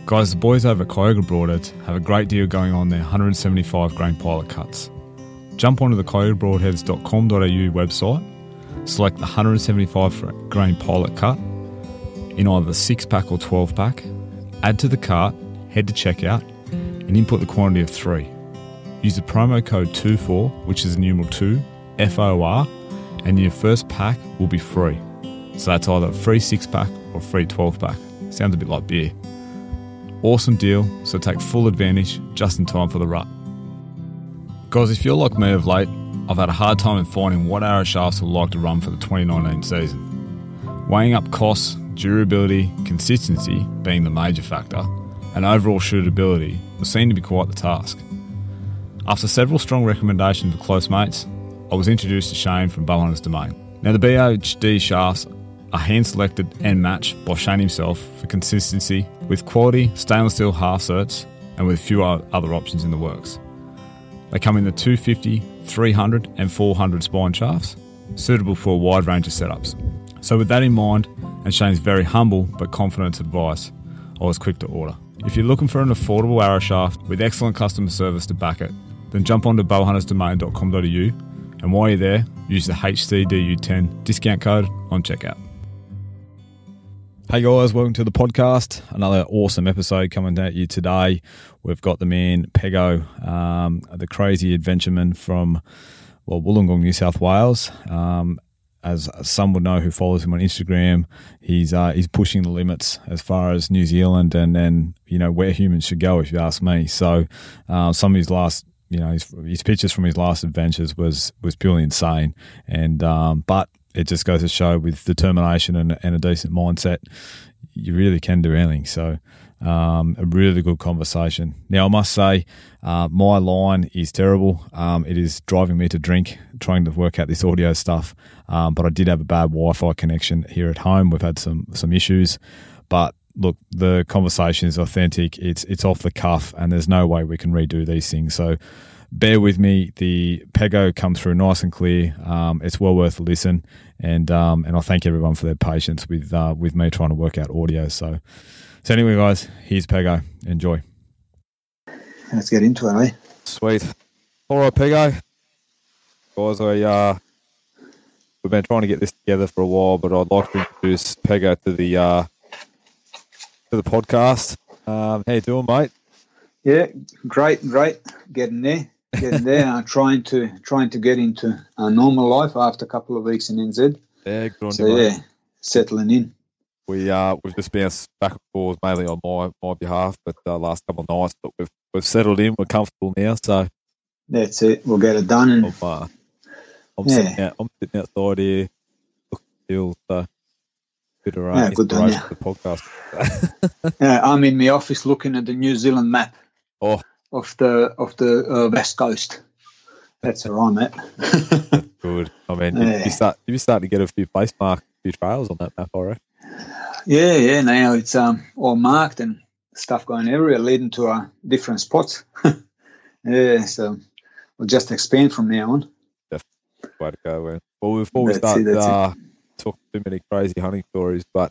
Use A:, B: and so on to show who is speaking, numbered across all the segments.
A: Guys, the boys over at Kyoga Broadheads have a great deal going on their 175 grain pilot cuts. Jump onto the kyogabroadheads.com.au website, select the 175 grain pilot cut in either the 6-pack or 12-pack, add to the cart, head to checkout, and input the quantity of 3. Use the promo code 24, which is the numeral 2, FOR, and your first pack will be free. So that's either a free 6-pack or a free 12-pack. Sounds a bit like beer. Awesome deal, so take full advantage just in time for the rut. Guys, if you're like me of late, I've had a hard time in finding what arrow shafts would like to run for the 2019 season. Weighing up costs, durability, consistency being the major factor, and overall shootability will seem to be quite the task. After several strong recommendations of close mates, I was introduced to Shane from Bowhunters Domain. Now the BHD shafts are hand selected and matched by Shane himself for consistency with quality stainless steel half certs and with a few other options in the works. They come in the 250, 300 and 400 spine shafts, suitable for a wide range of setups. So with that in mind, and Shane's very humble but confident advice, I was quick to order. If you're looking for an affordable arrow shaft with excellent customer service to back it, then jump onto bowhuntersdomain.com.au, and while you're there, use the HCDU10 discount code on checkout. Hey guys, welcome to the podcast. Another awesome episode coming at you today. We've got the man Pego, the crazy adventureman from Wollongong, New South Wales. As some would know who follows him on Instagram, he's pushing the limits as far as New Zealand and then where humans should go, if you ask me. So some of his last, his pictures from his last adventures was purely insane, and but it just goes to show with determination and a decent mindset, you really can do anything. So a really good conversation. Now, I must say, my line is terrible. It is driving me to drink, trying to work out this audio stuff. But I did have a bad Wi-Fi connection here at home. We've had some issues. But look, the conversation is authentic. It's off the cuff, and there's no way we can redo these things. So bear with me. The Pego comes through nice and clear. It's well worth a listen, and I thank everyone for their patience with me trying to work out audio. So anyway, guys, here's Pego. Enjoy.
B: Let's get into it, eh?
A: Sweet. All right, Pego. Guys, we've been trying to get this together for a while, but I'd like to introduce Pego to the podcast. How you doing, mate?
B: Yeah, great. Getting there. Trying to get into a normal life after a couple of weeks in NZ.
A: Yeah, good on you, mate.
B: Yeah, settling in.
A: We've just bounced back and forth mainly on my behalf, but last couple of nights, but we've settled in. We're comfortable now, so
B: that's it. We'll get it done. And
A: I'm sitting outside here, looking still, so bit of
B: good done,
A: for the podcast.
B: I'm in my office looking at the New Zealand map.
A: Oh.
B: Of the west coast. That's where I'm at.
A: That's good. I mean, you start to get a few place marks, a few trails on that map, I reckon.
B: Yeah. Now it's all marked and stuff going everywhere, leading to different spots. Yeah, so we'll just expand from now on.
A: Definitely way to go. Man. Well, before we start talking too many crazy hunting stories, but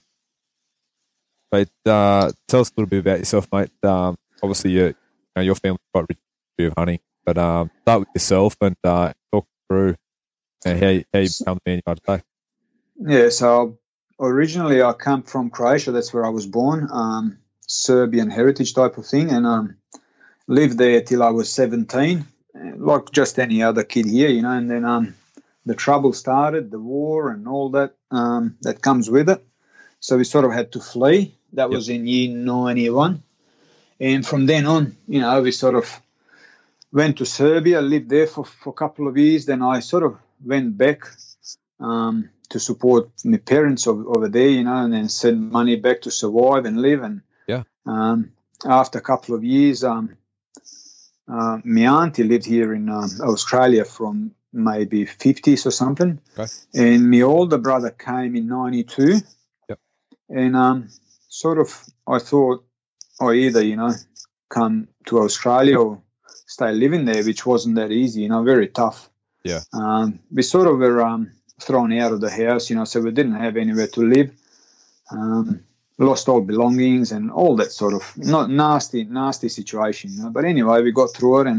A: tell us a little bit about yourself, mate. Obviously, your family's quite rich of hunting, but start with yourself and talk through how you become the man you are today.
B: Yeah, so originally I come from Croatia. That's where I was born, Serbian heritage type of thing, and lived there till I was 17, like just any other kid here, and then the trouble started, the war and all that that comes with it. So we sort of had to flee. That was in year 91. And from then on, we sort of went to Serbia, lived there for a couple of years. Then I sort of went back to support my parents over there, and then send money back to survive and live. And after a couple of years, my auntie lived here in Australia from maybe 50s or something. Okay. And my older brother came in 92. Yep. And sort of I thought, or either, come to Australia or stay living there, which wasn't that easy, very tough.
A: Yeah.
B: We sort of were thrown out of the house, so we didn't have anywhere to live. lost all belongings and all that sort of not nasty situation, you know. But anyway, we got through it, and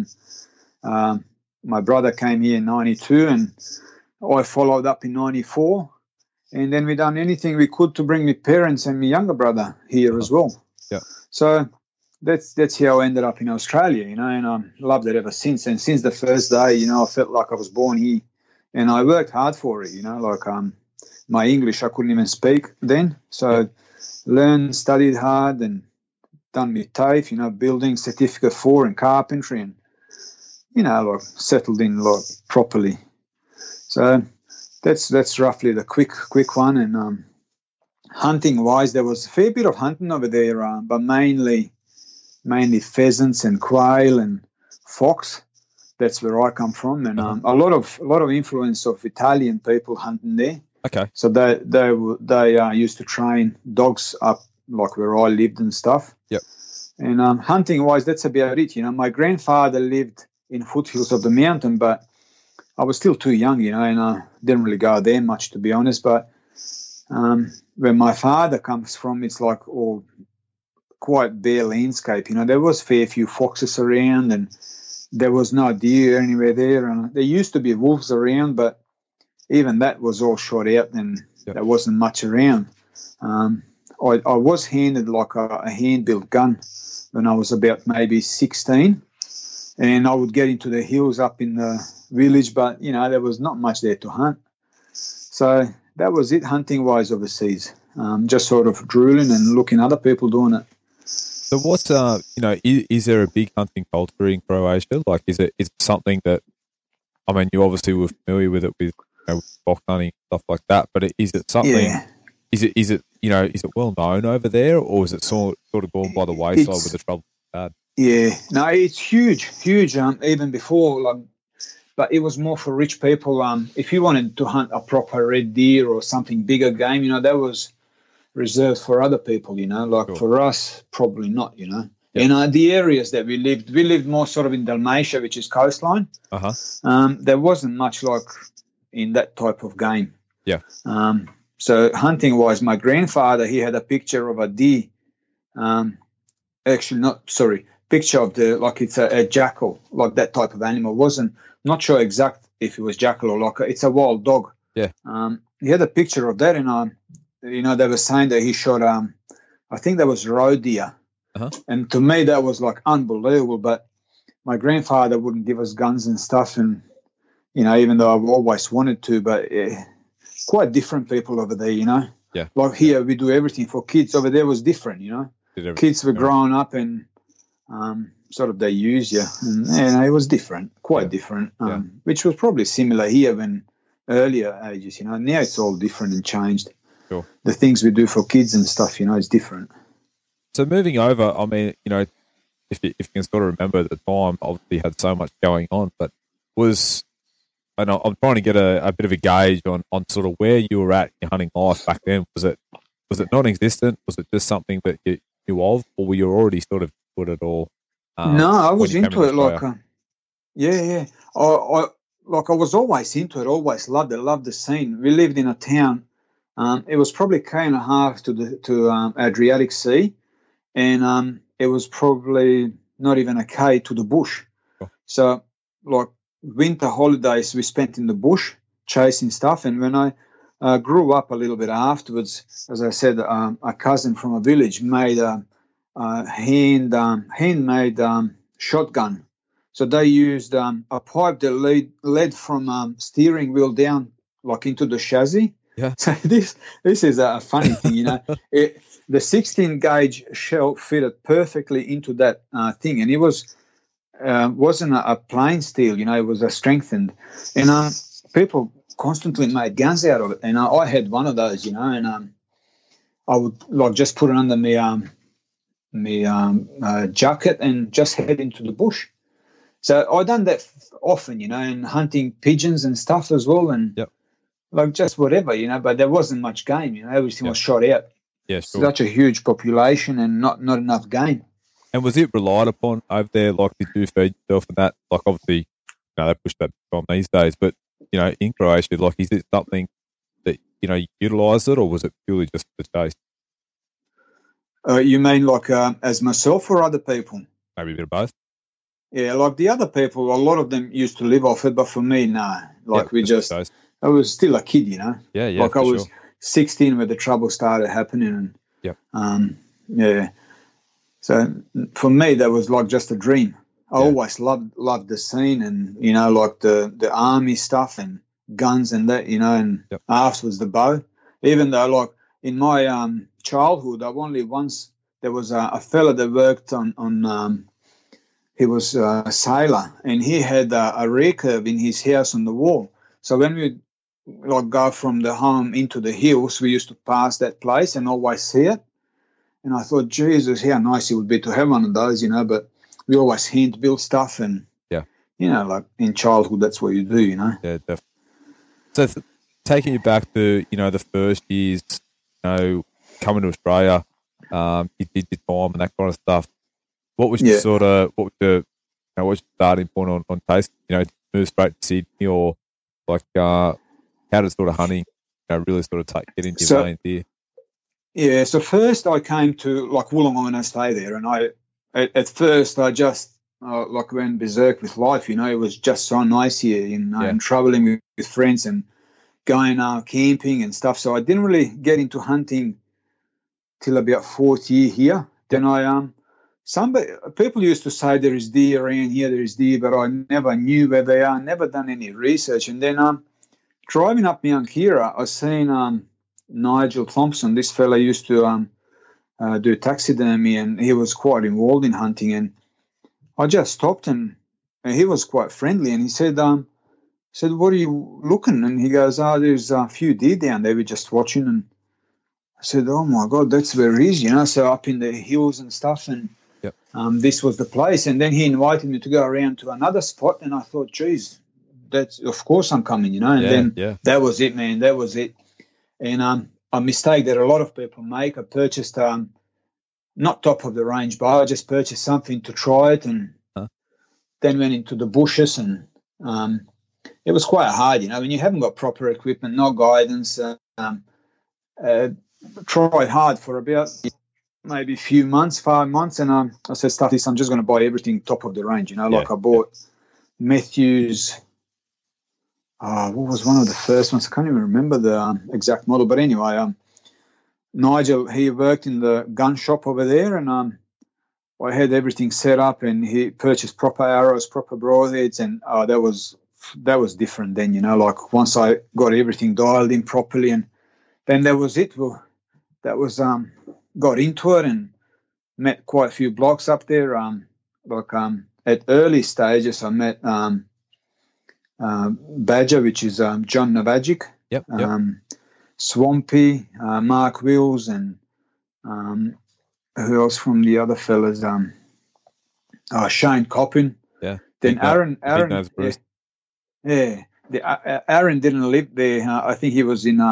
B: my brother came here in '92, and I followed up in '94, and then we done anything we could to bring my parents and my younger brother here as well.
A: Yeah.
B: So that's how I ended up in Australia, you know, and I loved it ever since. And since the first day, you know, I felt like I was born here, and I worked hard for it, you know. Like my English I couldn't even speak then, so learned, studied hard, and done my TAFE, you know, building certificate 4 in carpentry, and you know, like settled in like properly. So that's roughly the quick one. And hunting wise, there was a fair bit of hunting over there, but mainly pheasants and quail and fox. That's where I come from, and a lot of influence of Italian people hunting there.
A: Okay.
B: So they used to train dogs up like where I lived and stuff.
A: Yep.
B: And hunting wise, that's about it. You know, my grandfather lived in foothills of the mountain, but I was still too young, you know, and I didn't really go there much, to be honest. But where my father comes from, it's like all quite bare landscape. You know, there was fair few foxes around, and there was no deer anywhere there. And there used to be wolves around, but even that was all shot out, and there wasn't much around. I was handed like a hand-built gun when I was about maybe 16, and I would get into the hills up in the village, but, you know, there was not much there to hunt. So that was it hunting-wise overseas, just sort of drooling and looking at other people doing it.
A: So what's, you know, is there a big hunting culture in Croatia? Like, is it something that, I mean, you obviously were familiar with it with, you know, fox hunting, stuff like that, but is it something, is it you know, is it well known over there, or is it sort of gone by the wayside with the trouble bad?
B: Yeah, no, it's huge, even before, like, but it was more for rich people. If you wanted to hunt a proper red deer or something bigger game, you know, that was reserved for other people, you know, like for us, probably not, you know.
A: Yep.
B: And the areas that we lived more sort of in Dalmatia, which is coastline. There wasn't much like in that type of game.
A: Yeah.
B: So hunting-wise, my grandfather, he had a picture of a deer. Picture of like it's a jackal, like that type of animal. Not sure exact if it was jackal or like it's a wild dog.
A: Yeah.
B: He had a picture of that, and you know, they were saying that he shot I think that was roe deer. And to me that was like unbelievable, but my grandfather wouldn't give us guns and stuff, and you know, even though I've always wanted to, but quite different people over there, you know.
A: Yeah.
B: Like here we do everything for kids. Over there was different, you know. Kids were growing up and sort of they use you, and it was different, quite different, which was probably similar here when earlier ages, you know. Now it's all different and changed.
A: Sure.
B: The things we do for kids and stuff, you know, is different.
A: So moving over, I mean, you know, if you can sort of remember at the time, obviously had so much going on, but and I'm trying to get a bit of a gauge on sort of where you were at in your hunting life back then. Was it non-existent? Was it just something that you knew of, or were you already sort of put it all?
B: No, I was into it. Like, I was always into it. Always loved it. Loved the scene. We lived in a town. It was probably K.5 to Adriatic Sea, and it was probably not even a K to the bush.
A: Oh.
B: So, like, winter holidays we spent in the bush chasing stuff, and when I grew up a little bit afterwards, as I said, a cousin from a village made a handmade shotgun. So they used a pipe that led from steering wheel down like into the chassis.
A: Yeah.
B: So this is a funny thing, you know. The 16 gauge shell fitted perfectly into that thing, and it wasn't a plain steel, you know. It was a strengthened, and people constantly made guns out of it. And I had one of those, you know, and I would like just put it under my jacket and just head into the bush. So I done that often, you know, and hunting pigeons and stuff as well, and like just whatever, you know. But there wasn't much game, you know. Everything was shot out.
A: Yeah, sure.
B: Such a huge population and not enough game.
A: And was it relied upon over there? Like, did you feed yourself and that? Like, obviously, you know, they push that on these days, but you know, in Croatia, like, is it something that, you know, you utilise it, or was it purely just the chase?
B: You mean like as myself or other people?
A: Maybe a bit of both.
B: Yeah, like the other people, a lot of them used to live off it, but for me, no. Like I was still a kid, you know.
A: Yeah, yeah.
B: Like I was 16 when the trouble started happening, and yeah. So for me, that was like just a dream. I always loved the scene, and you know, like the army stuff and guns and that, you know, and afterwards the bow. Even though, like in my childhood, I've only once there was a fella that worked on he was a sailor, and he had a recurve in his house on the wall. So when we like go from the home into the hills, we used to pass that place and always see it. And I thought, Jesus, how nice it would be to have one of those, you know. But we always hand build stuff, and you know, like in childhood, that's what you do, you know.
A: Yeah, definitely. So taking you back to, you know, the first years, you know, coming to Australia, you did your time and that kind of stuff. What was your what's your starting point on taste? You know, move straight to Sydney, or like how did sort of hunting, you know, really sort of get into your veins here?
B: Yeah, so first I came to like Wollongong and I stayed there, and at first I just like went berserk with life. You know, it was just so nice here, you know, and traveling with friends and going camping and stuff. So I didn't really get into hunting till about 4th year here. Then people used to say there is deer around here, there is deer, but I never knew where they are, never done any research. And then driving up Mount Kira, I seen Nigel Thompson. This fella used to do taxidermy, and he was quite involved in hunting. And I just stopped, and he was quite friendly. And he said, what are you looking? And he goes, there's a few deer down there. We're just watching. And I said, oh, my God, that's where he is, you know, so up in the hills and stuff. And this was the place. And then he invited me to go around to another spot. And I thought, geez, that's of course I'm coming, you know. And then that was it, man. That was it. And a mistake that a lot of people make, I purchased not top of the range bow. I just purchased something to try it, and then went into the bushes, and it was quite hard, you know, when you haven't got proper equipment, no guidance. Tried hard for about maybe a few months, 5 months, and I said, stuff this, I'm just going to buy everything top of the range, you know, like I bought Matthews. What was one of the first ones? I can't even remember the exact model, but anyway, Nigel, he worked in the gun shop over there, and I had everything set up, and he purchased proper arrows, proper broadheads, and that was different then, you know, like once I got everything dialed in properly, and then that was it. Well, that was got into it and met quite a few blokes up there. At early stages, I met Badger, which is John Navajic.
A: Yep.
B: Swampy, Mark Wills, and who else from the other fellas? Shane Coppin.
A: Yeah.
B: Then Aaron. Aaron didn't live there. I think he was in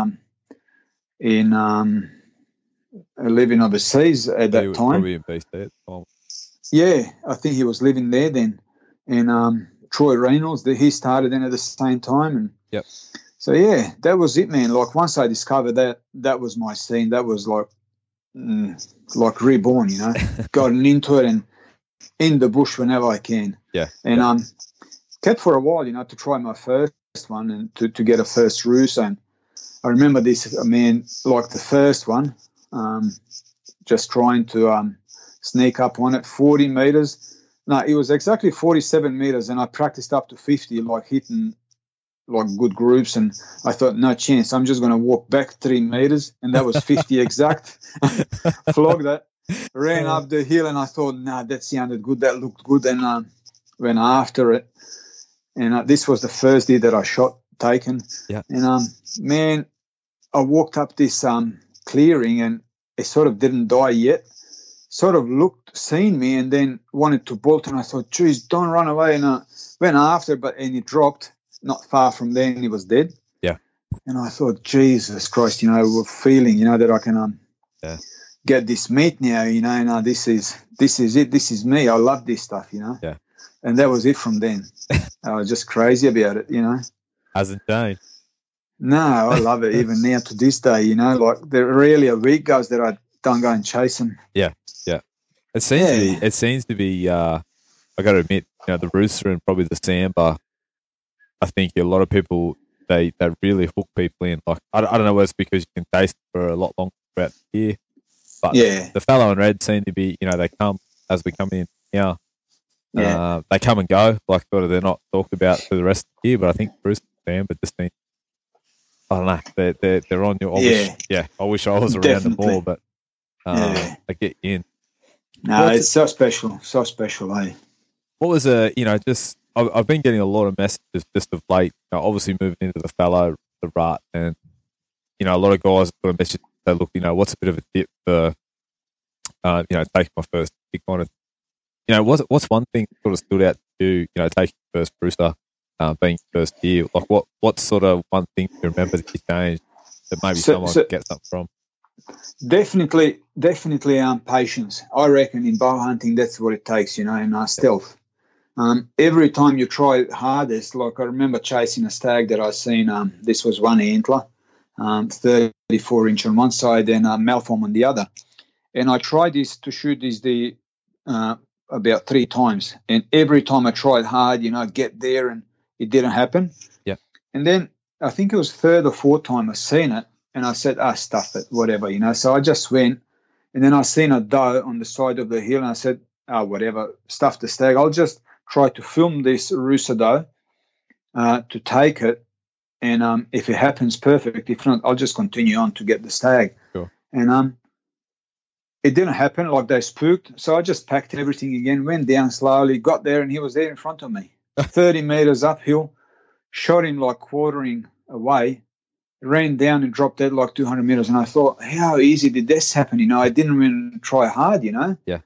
B: living overseas at that time.
A: Probably in BC at the time.
B: Yeah, I think he was living there then. And Troy Reynolds, he started then at the same time. And so, yeah, that was it, man. Like, once I discovered that was my scene. That was like reborn, you know. Gotten into it and in the bush whenever I can.
A: Yeah.
B: And kept for a while, you know, to try my first one and to get a first roost. And I remember this, man, like the first one, just trying to sneak up on it, 40 meters. No, it was exactly 47 meters, and I practiced up to 50, like hitting like good groups, and I thought, no chance, I'm just going to walk back 3 meters, and that was 50 exact. Flogged that, ran up the hill, and I thought, nah, that sounded good, that looked good, and went after it. And this was the first deer that I shot, taken.
A: Yeah.
B: And, man, I walked up this clearing, and it sort of didn't die yet. Sort of seen me, and then wanted to bolt, and I thought, geez, don't run away. And I went after, and he dropped not far from there, and he was dead.
A: Yeah.
B: And I thought, Jesus Christ, you know, we're feeling, you know, that I can get this meat now, you know, and this is it, this is me. I love this stuff, you know.
A: Yeah.
B: And that was it from then. I was just crazy about it, you know.
A: Hasn't changed.
B: No, I love it even now to this day, you know. Like, there really a week goes that I don't go and chase them.
A: Yeah. It seems to be. I got to admit, the rooster and probably the sambar. I think a lot of people they really hook people in. Like I don't know whether it's because you can taste it for a lot longer throughout the year, but the fallow and red seem to be. They come as we come in now.
B: Yeah.
A: They come and go. Like sort of they're not talked about for the rest of the year. But I think rooster and sambar just think. I don't know. They're on your. I wish I was around them more, but they get you in.
B: No, it's so special, eh?
A: What was just I've been getting a lot of messages just of late. Obviously moving into the fallow, the rut, and a lot of guys have got a message. They look, what's a bit of a tip for, taking my first kick on it. What's one thing that sort of stood out to you? Taking your first Brewster, being first year. Like what's sort of one thing you remember that you changed that maybe someone could get something from?
B: Definitely, patience. I reckon in bow hunting, that's what it takes, and stealth. Every time you try hardest, like I remember chasing a stag that I seen, this was one antler, 34 inch on one side and malform on the other. And I tried to shoot this about 3 times. And every time I tried hard, get there and it didn't happen.
A: Yeah.
B: And then I think it was 3rd or 4th time I seen it. And I said, stuff it, whatever, So I just went, and then I seen a doe on the side of the hill, and I said, whatever, stuff the stag. I'll just try to film this rooster doe to take it, and if it happens, perfect. If not, I'll just continue on to get the stag.
A: Sure.
B: And it didn't happen, like they spooked, so I just packed everything again, went down slowly, got there, and he was there in front of me, 30 meters uphill, shot him like quartering away, ran down and dropped dead like 200 meters, and I thought, how easy did this happen? I didn't even try hard,
A: Yeah.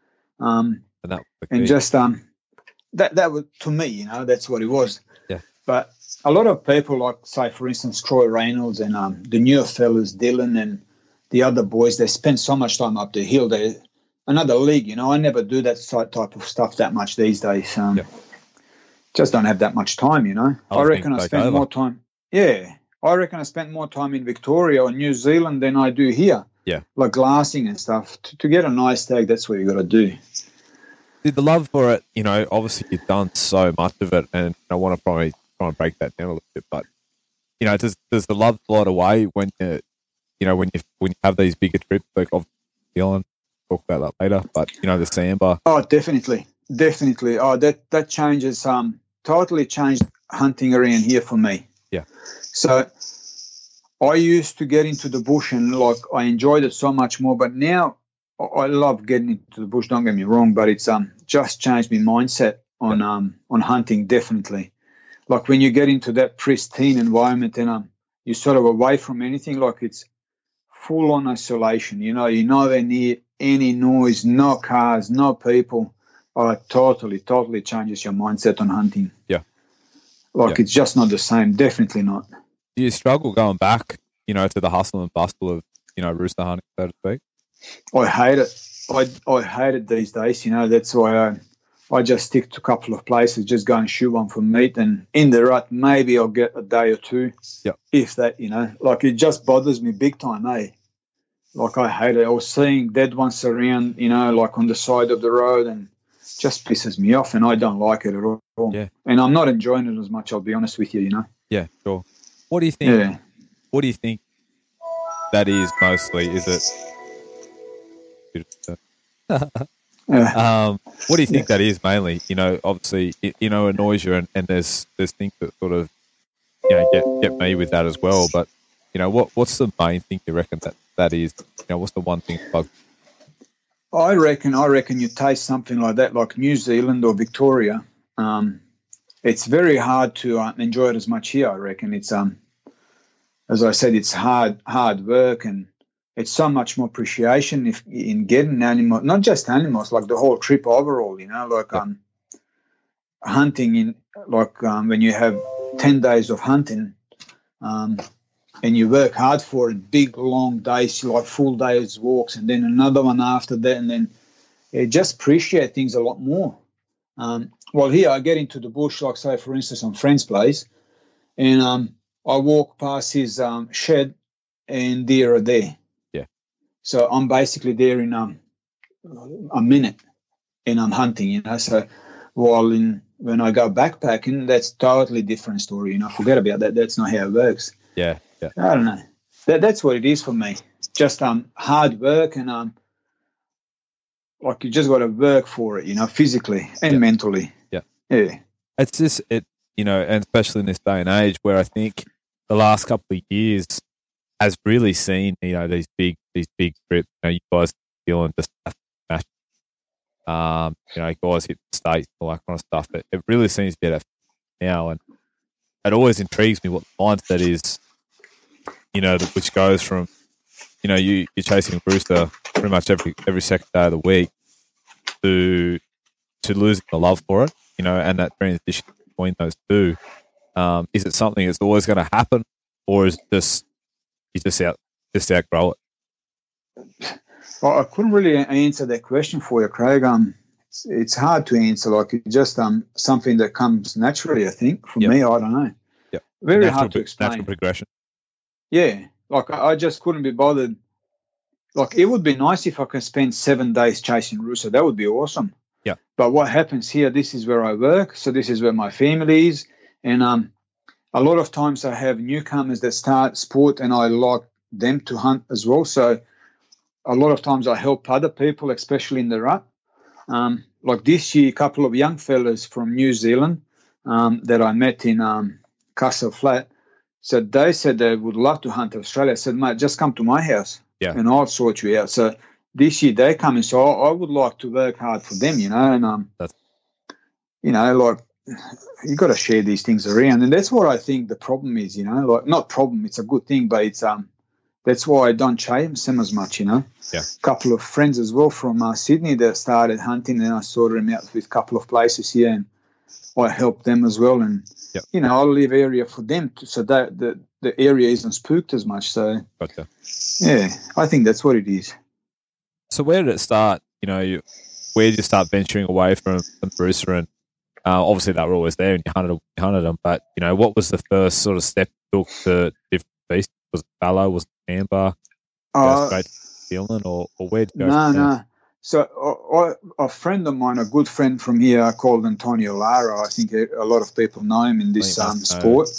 B: And just that was, to me, that's what it was.
A: Yeah.
B: But a lot of people, like say for instance Troy Reynolds and the newer fellas, Dylan and the other boys, they spend so much time up the hill. They another league, I never do that type of stuff that much these days. Just don't have that much time, I reckon I spend more time. Yeah. I reckon I spent more time in Victoria or New Zealand than I do here.
A: Yeah.
B: Like glassing and stuff. To get a nice stag, that's what you got to do.
A: Did the love for it, obviously you've done so much of it, and I want to probably try and break that down a little bit, but, does the love slide away when when you have these bigger trips, like obviously Dylan, talk about that later, but, the sambar?
B: Oh, definitely. Oh, that changes, totally changed hunting around here for me.
A: Yeah.
B: So I used to get into the bush and I enjoyed it so much more, but now I love getting into the bush, don't get me wrong, but it's just changed my mindset on hunting, definitely. Like when you get into that pristine environment and you're sort of away from anything, like it's full on isolation, you're nowhere near any noise, no cars, no people. It totally changes your mindset on hunting.
A: Yeah.
B: It's just not the same. Definitely not.
A: Do you struggle going back, to the hustle and bustle of, rooster hunting, so to speak?
B: I hate it. I hate it these days. That's why I just stick to a couple of places, just go and shoot one for meat. And in the rut, maybe I'll get a day or two.
A: Yeah.
B: If that, it just bothers me big time, eh? I hate it. I was seeing dead ones around, on the side of the road, and just pisses me off, and I don't like it at all.
A: Yeah.
B: And I'm not enjoying it as much, I'll be honest with you,
A: Yeah, sure. What do you think? Yeah. What do you think that is mostly? Is it? What do you think that is mainly? Obviously, it annoys you, and there's things that sort of, get me with that as well. But what's the main thing you reckon that is? What's the one thing that bugs?
B: I reckon you taste something like that, like New Zealand or Victoria. It's very hard to enjoy it as much here. I reckon it's as I said, it's hard work, and it's so much more appreciation in getting animals, not just animals, like the whole trip overall. Hunting in when you have 10 days of hunting, and you work hard for it, big long days, like full days walks, and then another one after that, and then you just appreciate things a lot more. Well, here I get into the bush, like say for instance on friend's place, and I walk past his shed, and deer are there.
A: Yeah.
B: So I'm basically there in a minute, and I'm hunting, you know. So while when I go backpacking, that's totally different story, you know. Forget about that. That's not how it works.
A: Yeah, yeah.
B: I don't know. That's what it is for me. Just hard work, and like you just got to work for it, you know, physically and mentally.
A: Yeah.
B: Yeah.
A: It's just you know, and especially in this day and age where I think the last couple of years has really seen, you know, these big trips. You know, you guys feeling just you know, guys hit the States, all that kind of stuff. It really seems to be that now, and it always intrigues me what the mindset is, you know, which goes from, you know, you're chasing a rooster pretty much every second day of the week to losing the love for it, you know, and that transition between those two. Is it something that's always going to happen, or is it you just outgrow it?
B: Well, I couldn't really answer that question for you, Craig. It's hard to answer. Like, it's just something that comes naturally, I think. For me, I don't know.
A: Yeah,
B: very hard to explain.
A: Natural progression.
B: Yeah, like I just couldn't be bothered. Like, it would be nice if I could spend 7 days chasing rooster. That would be awesome.
A: Yeah.
B: But what happens here? This is where I work, so this is where my family is, and a lot of times I have newcomers that start sport, and I like them to hunt as well. So a lot of times I help other people, especially in the rut. Like this year, a couple of young fellas from New Zealand that I met in Castle Flat, so they said they would love to hunt Australia. I said, mate, just come to my house and I'll sort you out. So this year they come in, so I would like to work hard for them, you know, and you know, like, you got to share these things around, and that's what I think the problem is, you know. Like, not problem, it's a good thing, but it's that's why I don't chase them as much, you know.
A: Yeah.
B: A couple of friends as well from Sydney that started hunting, and I sorted them out with a couple of places here, and I helped them as well, and you know, I'll leave area for them so that the area isn't spooked as much. So
A: gotcha.
B: Yeah, I think that's what it is.
A: So where did it start? You know, where did you start venturing away from rooster? And obviously they were always there and you hunted them, but you know, what was the first sort of step you took to different beasts? Was it fallow? Was it amber? Straight to New Zealand, or where did you go?
B: No. So a friend of mine, a good friend from here called Antonio Lara, I think a lot of people know him in this sport.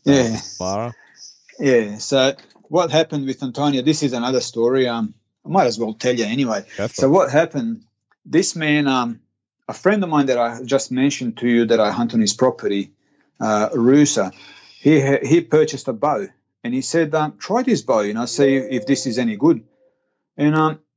A: Lara.
B: Yeah. So what happened with Antonio, this is another story. I might as well tell you anyway. So what happened, this man, a friend of mine that I just mentioned to you that I hunt on his property, Roosa, he purchased a bow, and he said, try this bow, you know, see if this is any good. And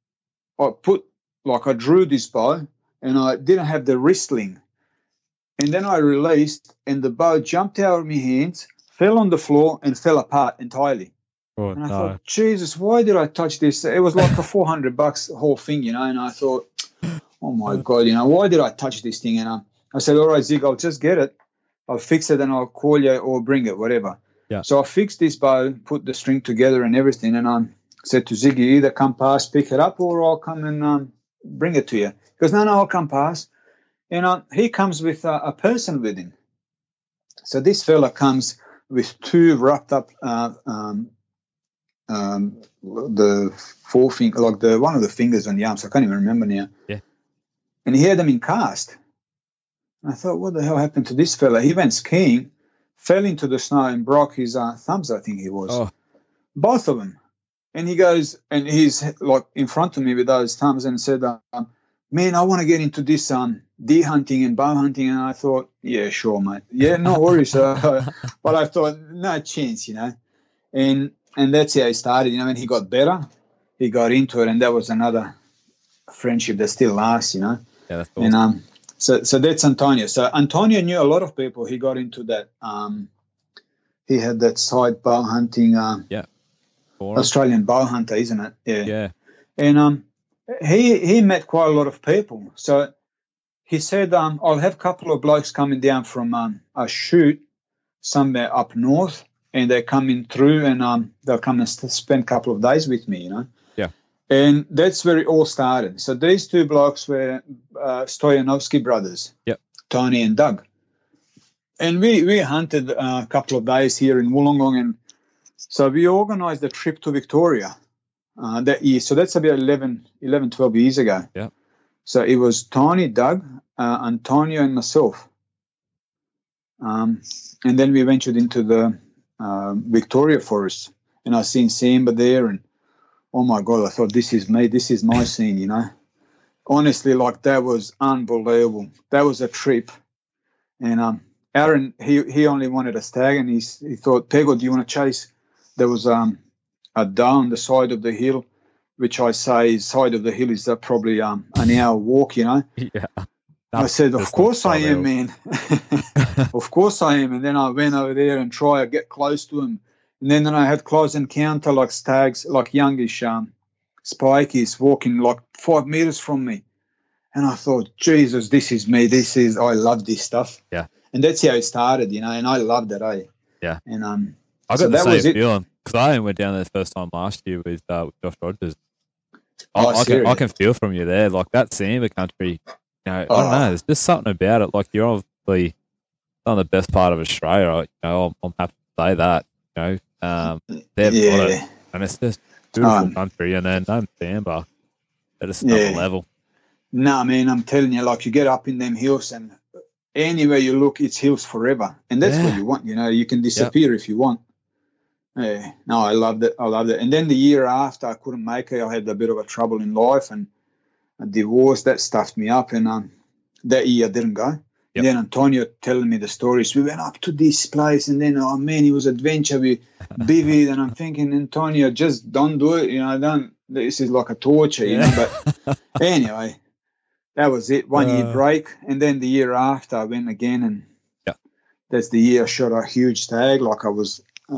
B: I drew this bow, and I didn't have the wristling. And then I released, and the bow jumped out of my hands, fell on the floor, and fell apart entirely.
A: Oh,
B: and I thought, Jesus, why did I touch this? It was like a $400 whole thing, you know, and I thought, oh, my God, you know, why did I touch this thing? And I said, all right, Zig, I'll just get it. I'll fix it, and I'll call you or bring it, whatever.
A: Yeah.
B: So I fixed this bow, put the string together and everything, and I said to Ziggy, either come past, pick it up, or I'll come and bring it to you. He goes, no, I'll come past. And he comes with a person with him. So this fella comes with two wrapped up the forefinger, like one of the fingers on the arms. I can't even remember now.
A: Yeah.
B: And he had them in cast. And I thought, what the hell happened to this fella? He went skiing, fell into the snow and broke his thumbs, I think he was.
A: Oh.
B: Both of them. And he goes, and he's like in front of me with those thumbs and said, man, I want to get into this deer hunting and bow hunting. And I thought, yeah, sure, mate. Yeah, no worries. But I thought, no chance, you know. And that's how he started, you know, and he got better. He got into it, and that was another friendship that still lasts, you know.
A: Yeah, that's awesome.
B: And so that's Antonio. So Antonio knew a lot of people. He got into that. He had that side bow hunting. Australian bow hunter, isn't it?
A: Yeah.
B: And he met quite a lot of people. So he said, I'll have a couple of blokes coming down from a shoot somewhere up north, and they're coming through, and they'll come and spend a couple of days with me, you know.
A: Yeah.
B: And that's where it all started. So these two blokes were Stoyanovsky brothers, Tony and Doug. And we hunted a couple of days here in Wollongong, and so we organised a trip to Victoria. that year. So that's about 11, 12 years ago.
A: Yeah.
B: So it was Tiny, Doug, Antonio, and myself. And then we ventured into the Victoria Forest, and I seen Samba there, and oh my God, I thought, this is me, this is my scene, you know. Honestly, like, that was unbelievable. That was a trip. And Aaron, he only wanted a stag, and he thought, Pego, do you want to chase? There was a down the side of the hill, which I say side of the hill is probably an hour walk, you know.
A: Yeah.
B: I said, of course I am, man. Of course I am. And then I went over there and tried to get close to him. And then I had close encounter, like stags, like youngish spikies walking like 5 meters from me. And I thought, Jesus, this is me. I love this stuff.
A: Yeah.
B: And that's how it started, you know, and I loved it, eh?
A: Yeah.
B: And
A: I got the same feeling, because I went down there the first time last year with Josh Rogers. I can feel from you there, like that Samba country. You know, I don't know. There's just something about it. Like, you're obviously on the best part of Australia. You know, I'm happy to say that. You know, they've got it, and it's just beautiful country. And then Samba, they're just another level.
B: No, man, I'm telling you, like, you get up in them hills, and anywhere you look, it's hills forever, and that's what you want. You know, you can disappear if you want. Yeah, no, I loved it. And then the year after, I couldn't make it. I had a bit of a trouble in life, and a divorce that stuffed me up, and that year I didn't go. And then Antonio telling me the stories. We went up to this place, and then, oh man, it was adventure. We bivvied, and I'm thinking, Antonio, just don't do it. You know, this is like a torture, you know. But anyway, that was it. 1 year break, and then the year after I went again, and that's the year I shot a huge stag. Like, it was a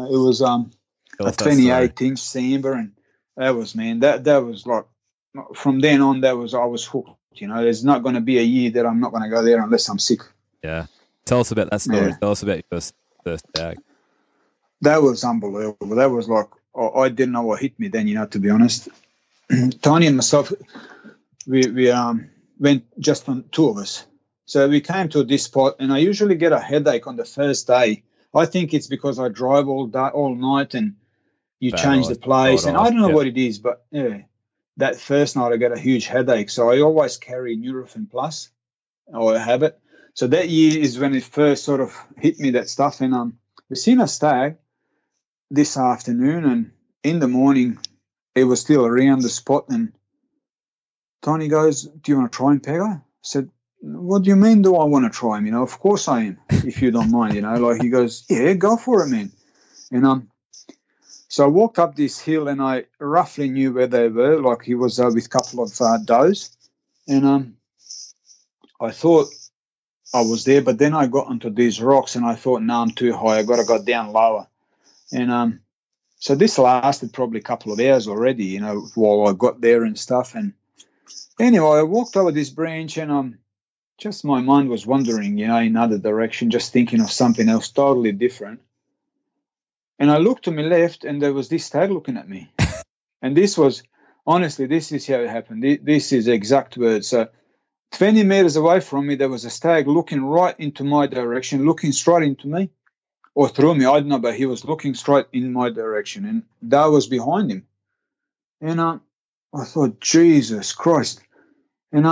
B: 28-inch Samba, and that was, man, that was like, from then on, I was hooked. You know, there's not going to be a year that I'm not going to go there unless I'm sick.
A: Yeah. Tell us about that story. Yeah. Tell us about your first stag.
B: That was unbelievable. That was like, I didn't know what hit me then, you know, to be honest. Tony and myself, we went just on two of us. So we came to this spot, and I usually get a headache on the first day. I think it's because I drive all night, and you change the place. And I don't know what it is, but yeah. That first night I got a huge headache, so I always carry Nurofen Plus, or I have it. So that year is when it first sort of hit me, that stuff. And we seen a stag this afternoon, and in the morning it was still around the spot. And Tony goes, "Do you want to try him, Pego?" I said, "What do you mean? Do I want to try him? You know, of course I am, if you don't mind. You know." Like, he goes, "Yeah, go for it, man." And so I walked up this hill, and I roughly knew where they were. Like, he was with a couple of does. And I thought I was there, but then I got onto these rocks, and I thought, no, I'm too high. I got to go down lower. And so this lasted probably a couple of hours already, you know, while I got there and stuff. And anyway, I walked over this branch, and just my mind was wandering, you know, in another direction, just thinking of something else totally different. And I looked to my left, and there was this stag looking at me. And this was, honestly, this is how it happened. This is exact words. So 20 meters away from me, there was a stag looking right into my direction, looking straight into me, or through me. I don't know, but he was looking straight in my direction, and that was behind him. And I thought, Jesus Christ. And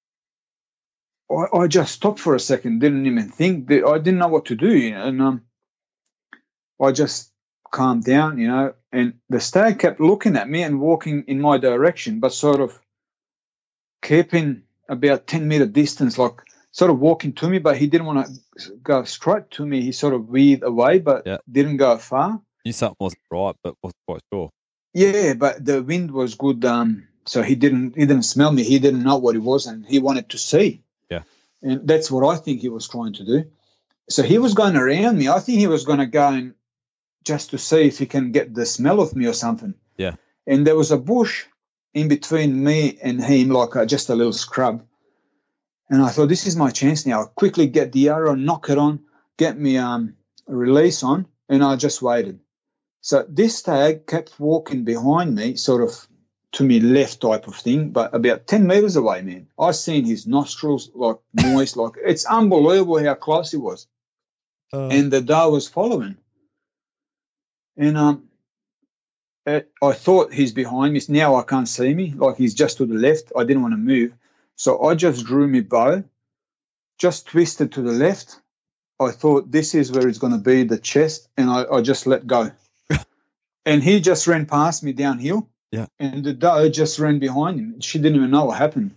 B: I just stopped for a second, didn't even think. I didn't know what to do, you know, and I just calmed down, you know, and the stag kept looking at me and walking in my direction, but sort of keeping about 10-meter distance, like sort of walking to me, but he didn't want to go straight to me. He sort of veered away, but didn't go far.
A: You something wasn't right, but wasn't quite sure.
B: Yeah, but the wind was good, so he didn't smell me. He didn't know what it was, and he wanted to see.
A: Yeah,
B: and that's what I think he was trying to do. So he was going around me. I think he was going to go and just to see if he can get the smell of me or something.
A: Yeah.
B: And there was a bush in between me and him, like just a little scrub. And I thought, this is my chance now. I'll quickly get the arrow, knock it on, get me a release on, and I just waited. So this stag kept walking behind me, sort of to me left type of thing, but about 10 meters away, man. I seen his nostrils like moist, like it's unbelievable how close he was. And the doe was following. And I thought he's behind me. Now I can't see me. Like he's just to the left. I didn't want to move. So I just drew my bow, just twisted to the left. I thought this is where it's going to be, the chest, and I just let go. And he just ran past me downhill.
A: Yeah.
B: And the doe just ran behind him. She didn't even know what happened.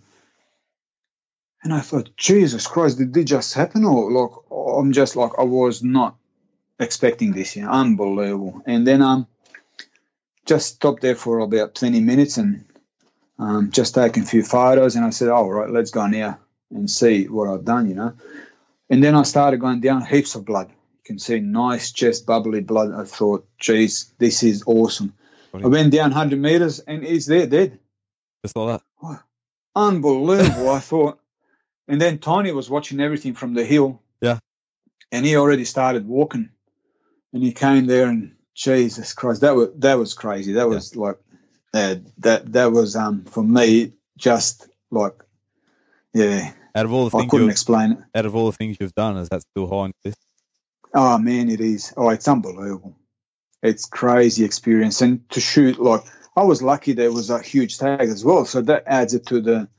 B: And I thought, Jesus Christ, did this just happen? Or like, I'm just like, I was not expecting this, unbelievable. And then just stopped there for about 20 minutes and just taking a few photos. And I said, all right, let's go now and see what I've done, And then I started going down, heaps of blood. You can see nice chest, bubbly blood. I thought, geez, this is awesome. I went down 100 meters and he's there dead.
A: Just like that.
B: Oh, unbelievable, I thought. And then Tony was watching everything from the hill.
A: Yeah.
B: And he already started walking. And he came there and, Jesus Christ, that was crazy. That was like, that was, for me, just like, yeah.
A: Out of all the things
B: I couldn't explain it.
A: Out of all the things you've done, is that still high on this?
B: Oh, man, it is. Oh, it's unbelievable. It's crazy experience. And to shoot, like, I was lucky there was a huge tag as well. So that adds it to the,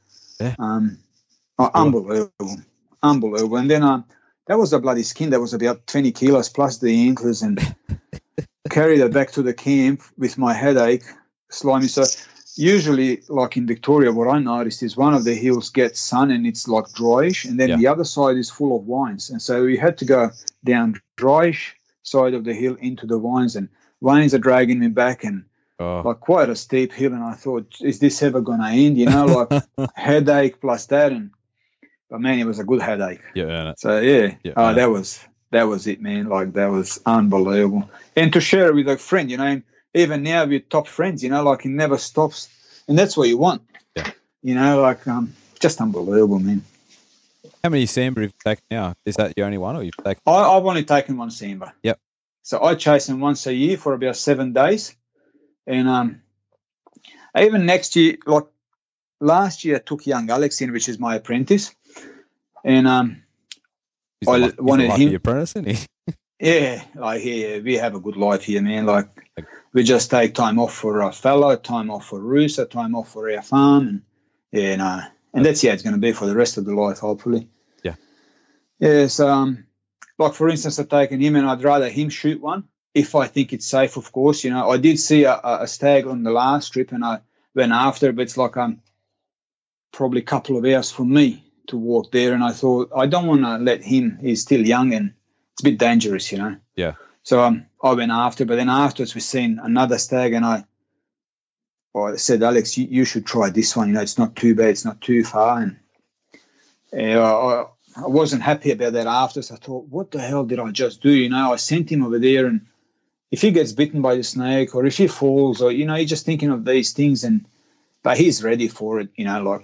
B: unbelievable. Unbelievable. And then that was a bloody skin that was about 20 kilos plus the antlers and carried it back to the camp with my headache, slimy. So usually, like in Victoria, what I noticed is one of the hills gets sun and it's like dryish, and then the other side is full of vines. And so we had to go down dryish side of the hill into the vines, and vines are dragging me back and like quite a steep hill. And I thought, is this ever going to end? Like headache plus that. But man, it was a good headache.
A: Yeah.
B: So that was it, man. Like that was unbelievable. And to share it with a friend, and even now we're top friends, like it never stops. And that's what you want. Yeah. Like just unbelievable, man.
A: How many Sambar have you taken now? Is that your only one, or you've taken?
B: I've only taken one Sambar.
A: Yep.
B: So I chase them once a year for about 7 days. And even next year, like last year I took young Alex in, which is my apprentice. And I wanted him.
A: Apprentice, isn't he?
B: Yeah, like we have a good life here, man. Like we just take time off for our fellow, time off for Rooster, time off for our farm, and that's it's going to be for the rest of the life, hopefully.
A: Yeah.
B: Yeah. So, like for instance, I've taken him, and I'd rather him shoot one if I think it's safe. Of course, I did see a stag on the last trip, and I went after, but it's like probably a couple of hours for me to walk there, and I thought I don't want to let him. He's still young, and it's a bit dangerous,
A: Yeah.
B: So I went after, but then afterwards we seen another stag, and I said, Alex, you should try this one. It's not too bad, it's not too far, and I wasn't happy about that after. So I thought, what the hell did I just do? I sent him over there, and if he gets bitten by the snake, or if he falls, or you're just thinking of these things, but he's ready for it.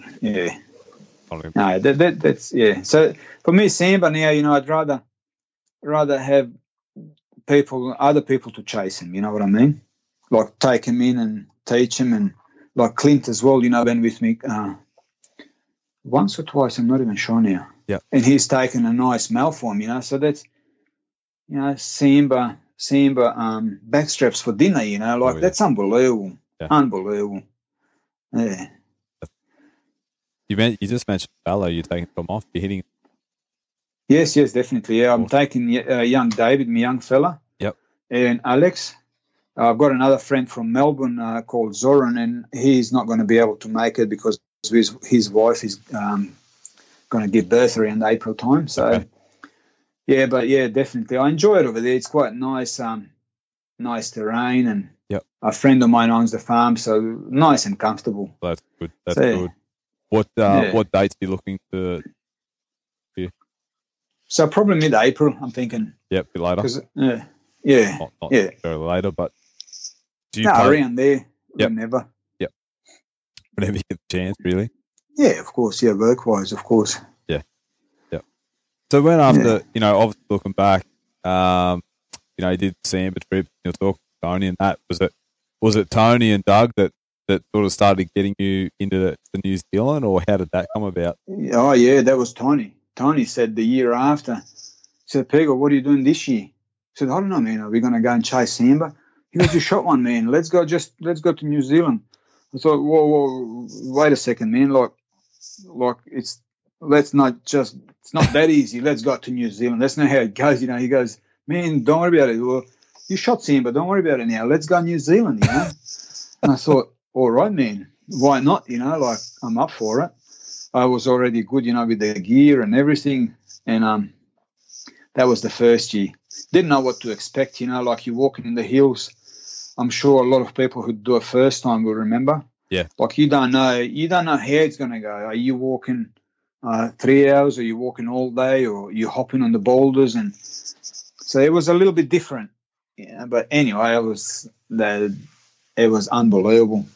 B: No, that's So for me, Sambar now, I'd rather have other people to chase him. You know what I mean? Like take him in and teach him, and like Clint as well. Went with me once or twice. I'm not even sure now.
A: Yeah.
B: And he's taken a nice male for him. So that's Sambar backstraps for dinner. That's unbelievable.
A: Yeah.
B: Unbelievable. Yeah.
A: You just mentioned fellow. You're taking them off. You're hitting.
B: Yes, definitely. Yeah, I'm taking young David, my young fella.
A: Yep.
B: And Alex. I've got another friend from Melbourne called Zoran, and he's not going to be able to make it because his wife is going to give birth around April time. So, definitely. I enjoy it over there. It's quite nice, nice terrain, and a friend of mine owns the farm, so nice and comfortable.
A: That's good. That's good. What dates are you looking to?
B: So probably mid-April, I'm thinking.
A: Yeah, a bit later.
B: Not
A: very later, but
B: around there. Whenever.
A: Yep. Whenever you get the chance, really.
B: Yeah, of course. Yeah, work-wise, of course.
A: Yeah. So when after, obviously looking back, you did the Sambar trip, you're talking to Tony, and that was it Tony and Doug that sort of started getting you into the New Zealand, or how did that come about?
B: Oh yeah, that was Tony. Tony said the year after, he said, Pego, what are you doing this year? I said, I don't know, man. Are we going to go and chase Sambar? He goes, you shot one, man. Let's go to New Zealand. I thought, whoa, wait a second, man. Like it's not that easy. Let's go to New Zealand. That's not how it goes, you know. He goes, man, don't worry about it. Well, you shot Simba, don't worry about it now. Let's go New Zealand, you know. And I thought, all right, man, why not? You know, like I'm up for it. I was already good, you know, with the gear and everything. And that was the first year. Didn't know what to expect, you know, like you're walking in the hills. I'm sure a lot of people who do it first time will remember.
A: Yeah.
B: Like you don't know how it's going to go. Are you walking 3 hours, or you walking all day, or you hopping on the boulders? And so it was a little bit different. Yeah, but anyway, it was unbelievable.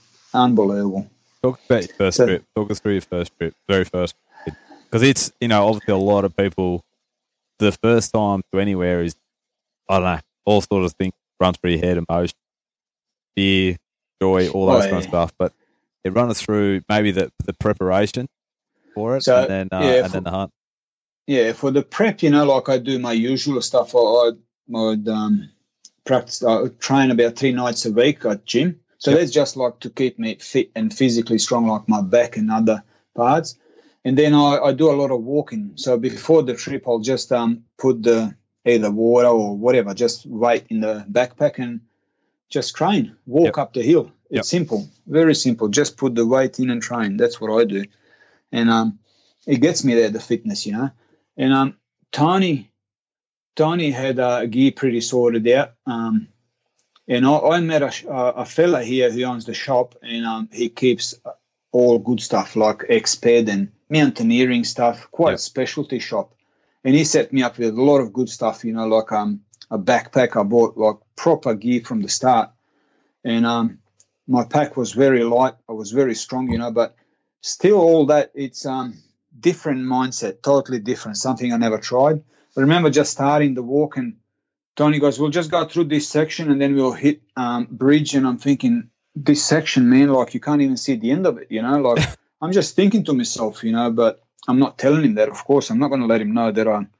A: Talk about your first trip. Talk us through your first trip, very first. Because it's, you know, obviously a lot of people, the first time to anywhere is, I don't know, all sorts of things run through your head, emotion, fear, joy, all those kind of stuff. But it runs through maybe the preparation for it, and then the hunt.
B: Yeah, for the prep, you know, like I do my usual stuff. I'd practice, train about 3 nights a week at gym. So that's just like to keep me fit and physically strong, like my back and other parts. And then I do a lot of walking. So before the trip, I'll just put either water or whatever, just weight in the backpack and just train, walk up the hill. It's simple, very simple. Just put the weight in and train. That's what I do. And it gets me there, the fitness, you know. And Tony had gear pretty sorted out. And I met a fella here who owns the shop, and he keeps all good stuff like X-Ped and mountaineering stuff, quite a specialty shop. And he set me up with a lot of good stuff, you know, like a backpack. I bought like proper gear from the start. And my pack was very light. I was very strong, you know, but still all that, it's different mindset, totally different, something I never tried. I remember just starting the walk, and Tony goes, we'll just go through this section and then we'll hit bridge. And I'm thinking, this section, man, like you can't even see the end of it, you know, like I'm just thinking to myself, you know, but I'm not telling him that, of course. I'm not going to let him know that I'm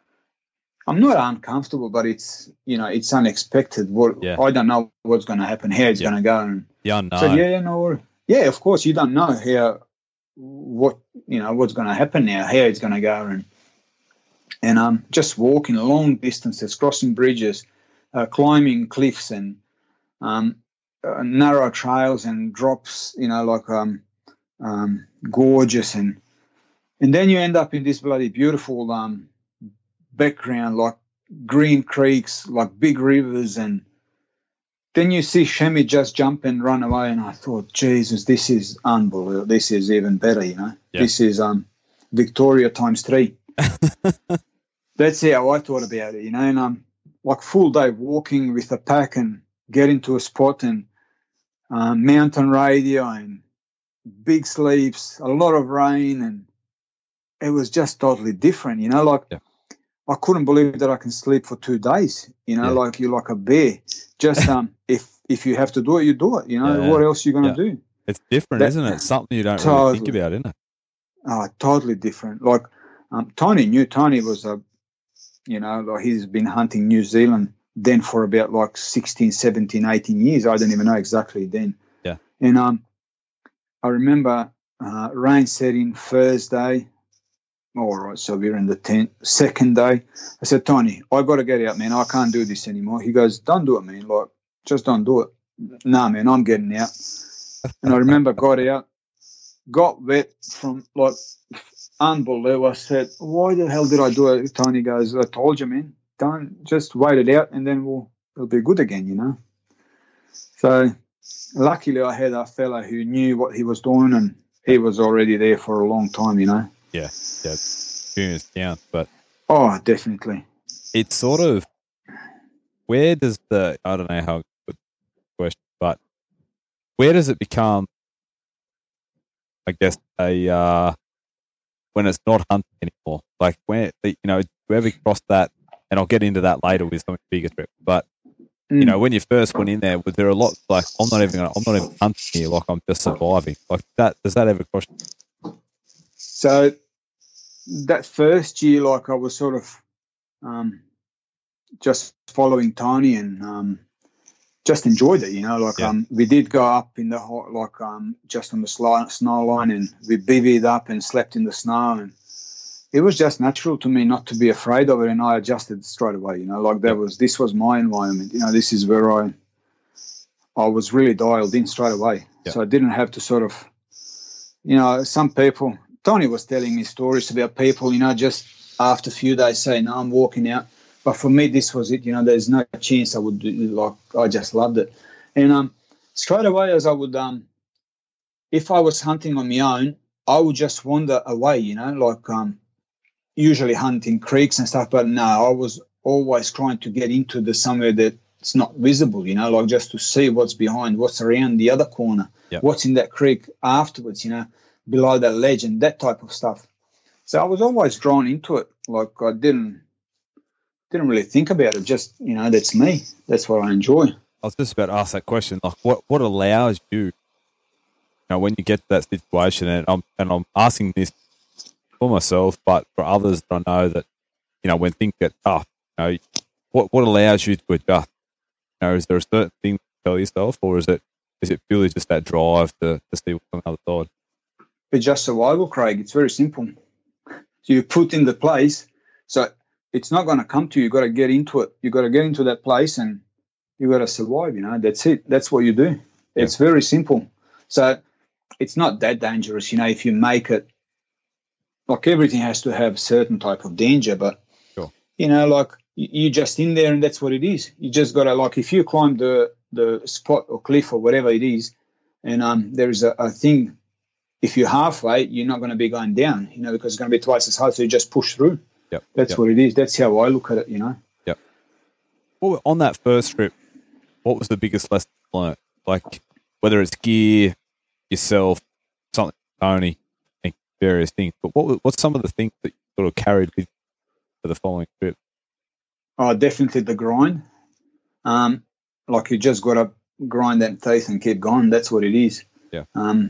B: not uncomfortable, but it's, you know, it's unexpected. I don't know what's going to happen, how it's going to go. And
A: the unknown.
B: So, yeah, of course, you don't know what's going to happen now, how it's going to go. And just walking long distances, crossing bridges, climbing cliffs and narrow trails and drops, you know, like gorgeous. And then you end up in this bloody beautiful background, like green creeks, like big rivers. And then you see Shemi just jump and run away. And I thought, Jesus, this is unbelievable. This is even better, you know. Yeah. This is Victoria times 3. That's how I thought about it, you know. And like full day walking with a pack and getting to a spot and mountain radio and big sleeps, a lot of rain, and it was just totally different, you know. Like I couldn't believe that I can sleep for 2 days, you know, like you're like a bear. Just if you have to do it, you do it, you know. What else are you going to do?
A: It's different, isn't it? It's something you don't really think about, isn't it?
B: Oh, totally different. Like Tony was like he's been hunting New Zealand then for about like 16, 17, 18 years. I don't even know exactly then.
A: Yeah.
B: And I remember rain set in Thursday. All right, so we're in the second day. I said, Tony, I got to get out, man. I can't do this anymore. He goes, don't do it, man. Like, just don't do it. Nah, man, I'm getting out. And I remember got out, got wet from like unbelievable. I said, why the hell did I do it? Tony goes, I told you, man. Don't just wait it out, and then it'll be good again, you know. So luckily I had a fella who knew what he was doing, and he was already there for a long time, you know.
A: Yeah, experience counts, but
B: definitely.
A: It's sort of, where does I don't know how good question, but where does it become, I guess, when it's not hunting anymore? Like when, you know, whoever crossed that, and I'll get into that later with some bigger trip, but you know, when you first went in there, was there a lot like, I'm not even hunting here, like I'm just surviving, like that? Does that ever cross you?
B: So that first year, like I was sort of just following Tony and just enjoyed it, you know. Like
A: Yeah.
B: we did go up in the just on the snow line, and we bivvied up and slept in the snow, and it was just natural to me not to be afraid of it, and I adjusted straight away, you know. Like this was my environment, you know. This is where I was really dialed in straight away, so I didn't have to sort of, you know, some people. Tony was telling me stories about people, you know, just after a few days saying, "No, I'm walking out." But for me, this was it. You know, there's no chance I would do. Like, I just loved it. And straight away, as I would, if I was hunting on my own, I would just wander away. You know, like usually hunting creeks and stuff. But no, I was always trying to get into somewhere that's not visible. You know, like just to see what's behind, what's around the other corner, what's in that creek afterwards. You know, below that ledge and that type of stuff. So I was always drawn into it. Like I didn't really think about it. Just, you know, that's me. That's what I enjoy.
A: I was just about to ask that question. Like, what allows you, when you get to that situation, and I'm asking this for myself, but for others, I know that, when things get tough, what allows you to adjust? Is there a certain thing to tell yourself, or is it purely just that drive to see what's on the other side?
B: It's just survival, Craig. It's very simple. So you put in the place, so it's not going to come to you. You've got to get into it. You've got to get into that place and you've got to survive, That's it. That's what you do. It's very simple. So it's not that dangerous, if you make it. Like everything has to have a certain type of danger, but,
A: sure.
B: Like you're just in there and that's what it is. You just got to, like if you climb the spot or cliff or whatever it is, and there is a thing, if you're halfway, you're not going to be going down, because it's going to be twice as hard, so you just push through.
A: Yep.
B: That's what it is. That's how I look at it,
A: Yep. Well, on that first trip, what was the biggest lesson learned? Like, whether it's gear, yourself, something, Tony, and various things. But what's some of the things that you sort of carried with you for the following trip?
B: Oh, definitely the grind. Like you just got to grind that teeth and keep going. That's what it is.
A: Yeah.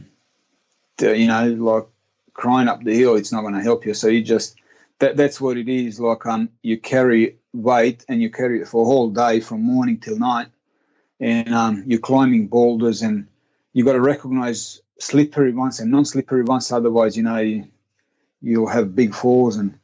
B: Like crying up the hill, it's not going to help you. So you just that's what it is. Like you carry weight and you carry it for a whole day from morning till night, and you're climbing boulders, and you got to recognize slippery ones and non-slippery ones. Otherwise, you'll have big falls. And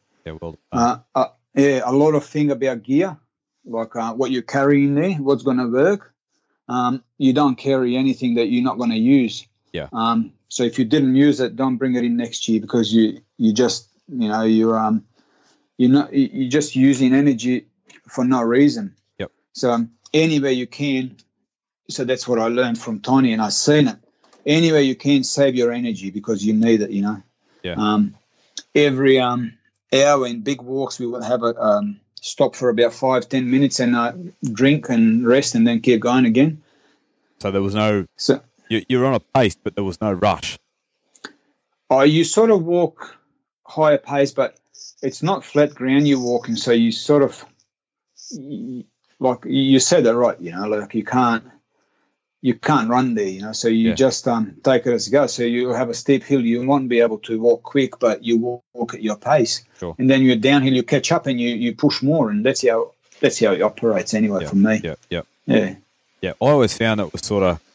B: a lot of thing about gear, like what you carry in there, what's going to work. You don't carry anything that you're not going to use.
A: Yeah.
B: So if you didn't use it, don't bring it in next year, because you just you're just using energy for no reason.
A: Yep.
B: So anywhere you can, so that's what I learned from Tony, and I've seen it. Anywhere you can, save your energy, because you need it.
A: Yeah.
B: Every hour in big walks, we would have a stop for about 5-10 minutes and drink and rest, and then keep going again.
A: So there was no. You're on a pace, but there was no rush.
B: You sort of walk higher pace, but it's not flat ground you're walking. So you sort of, like you said it right, like you can't run there, So you just take it as it goes. So you have a steep hill, you won't be able to walk quick, but you walk at your pace.
A: Sure.
B: And then you're downhill, you catch up and you push more, and that's how it operates anyway for me.
A: Yeah.
B: Yeah.
A: Yeah. I always found it was sort of.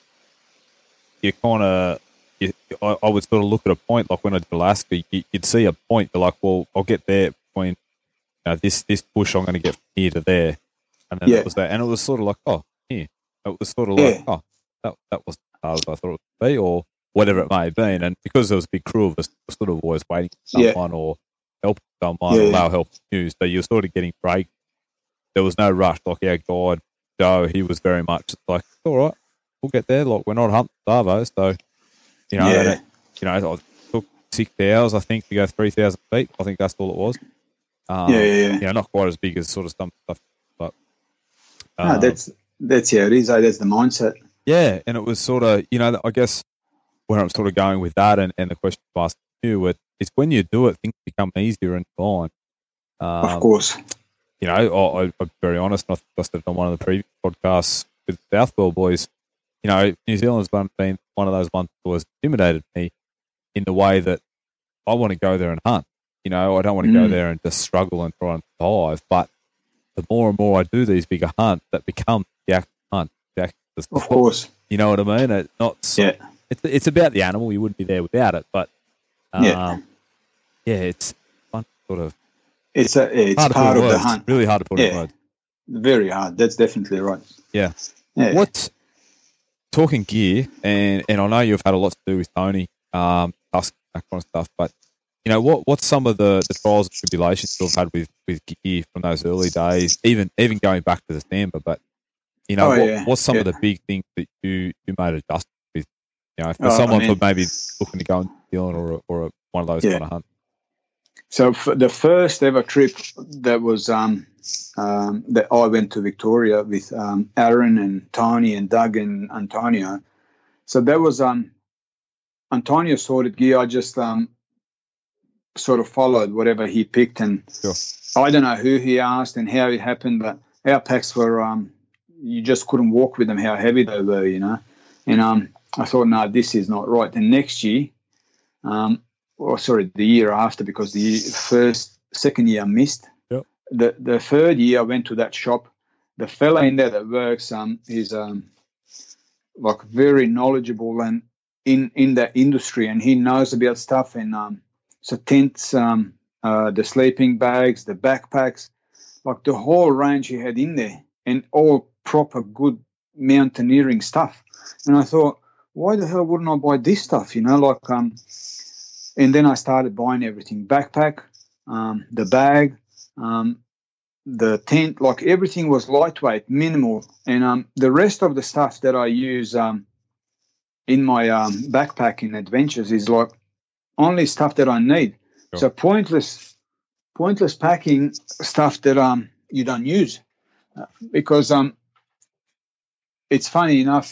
A: I would sort of look at a point, like when I did Alaska, you'd see a point, you're like, well, I'll get there between this push, I'm going to get from here to there. And then that was that. And it was sort of like, oh, here. It was sort of like, oh, that wasn't as hard as I thought it would be, or whatever it may have been. And because there was a big crew of us, we're sort of always waiting for someone or helping someone or allow help to use. So you're sort of getting break. There was no rush. Like our guide, Joe, he was very much like, all right, we'll get there. Like, we're not hunting Savo, so it took 6 hours, I think, to go 3,000 feet. I think that's all it was. Not quite as big as sort of some stuff, but
B: that's how it is. That's the mindset.
A: Yeah, and it was sort of, I guess where I'm sort of going with that, and the question I asked you, it's when you do it, things become easier and fine.
B: Of course.
A: I'm very honest. I think I said on one of the previous podcasts with Southwell boys. New Zealand's been one of those ones that has intimidated me in the way that I want to go there and hunt. I don't want to go there and just struggle and try and survive. But the more and more I do these bigger hunts, that becomes the actual hunt, the
C: the
B: Of
C: sport.
B: course.
C: You know what I mean? It's about the animal. You wouldn't be there without it. But it's fun sort of.
B: It's
C: hard to
B: part
C: put in
B: of the
C: words.
B: hunt.
C: Really hard to put in words.
B: Very hard. That's definitely right.
C: Yeah.
B: Yeah.
C: What talking gear, and I know you've had a lot to do with Tony, Tusk, that kind of stuff. But you know, what's some of the trials and tribulations you've had with gear from those early days, even going back to the Samba? But you know, what's some of the big things that you made adjustments with? You know, for someone who maybe looking to go in New Zealand or one of those kind of hunts.
B: So for the first ever trip that was that I went to Victoria with Aaron and Tony and Doug and Antonio. So that was Antonio sorted gear. I just sort of followed whatever he picked, and I don't know who he asked and how it happened, but our packs were you just couldn't walk with them, how heavy they were, you know. And I thought, no, this is not right. And next year, the year after, because the second year I missed. Yep. The third year I went to that shop. The fella in there that works, is like very knowledgeable and in that industry, and he knows about stuff. And so tents, the sleeping bags, the backpacks, like the whole range he had in there, and all proper good mountaineering stuff. And I thought, why the hell wouldn't I buy this stuff? You know, like and then I started buying everything: backpack, the bag, the tent. Like everything was lightweight, minimal, and the rest of the stuff that I use in my backpacking adventures is like only stuff that I need. Sure. So pointless packing stuff that you don't use, because it's funny enough.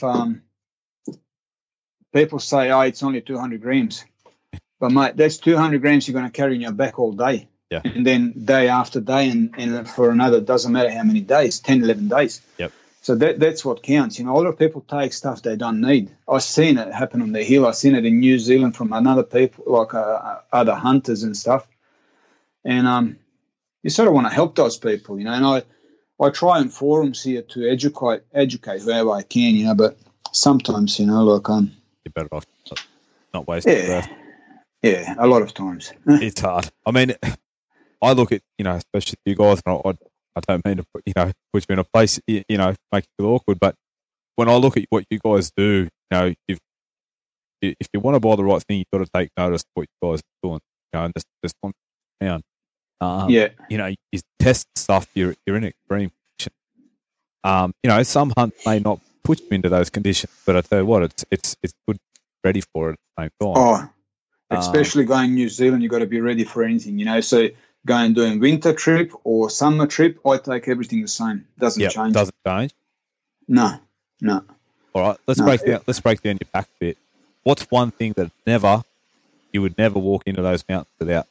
B: People say, "Oh, it's only 200 grams." But, mate, that's 200 grams you're going to carry in your back all day. Yeah. And then day after day and for another, doesn't matter how many days, 10, 11 days.
C: Yep.
B: So that's what counts. You know, a lot of people take stuff they don't need. I've seen it happen on the hill. I've seen it in New Zealand from other people, like other hunters and stuff. And you sort of want to help those people, you know. And I try on forums here to educate whoever I can, you know. But sometimes, you know, like
C: you're better off not wasting breath.
B: Yeah, a lot of times.
C: It's hard. I mean, I look at, you know, especially you guys, and I don't mean to put you in a place, you know, make it feel awkward, but when I look at what you guys do, you know, if you want to buy the right thing, you've got to take notice of what you guys are doing, you know, and just on down. You know, you test stuff, you're in extreme conditions. You know, some hunts may not put you into those conditions, but I tell you what, it's good, ready for it at the same time.
B: Especially going New Zealand, you've got to be ready for anything, you know. So going doing winter trip or summer trip, I take everything the same. Doesn't change.
C: Doesn't change.
B: No.
C: All right, let's break down your pack a bit. What's one thing that you would never walk into those mountains without?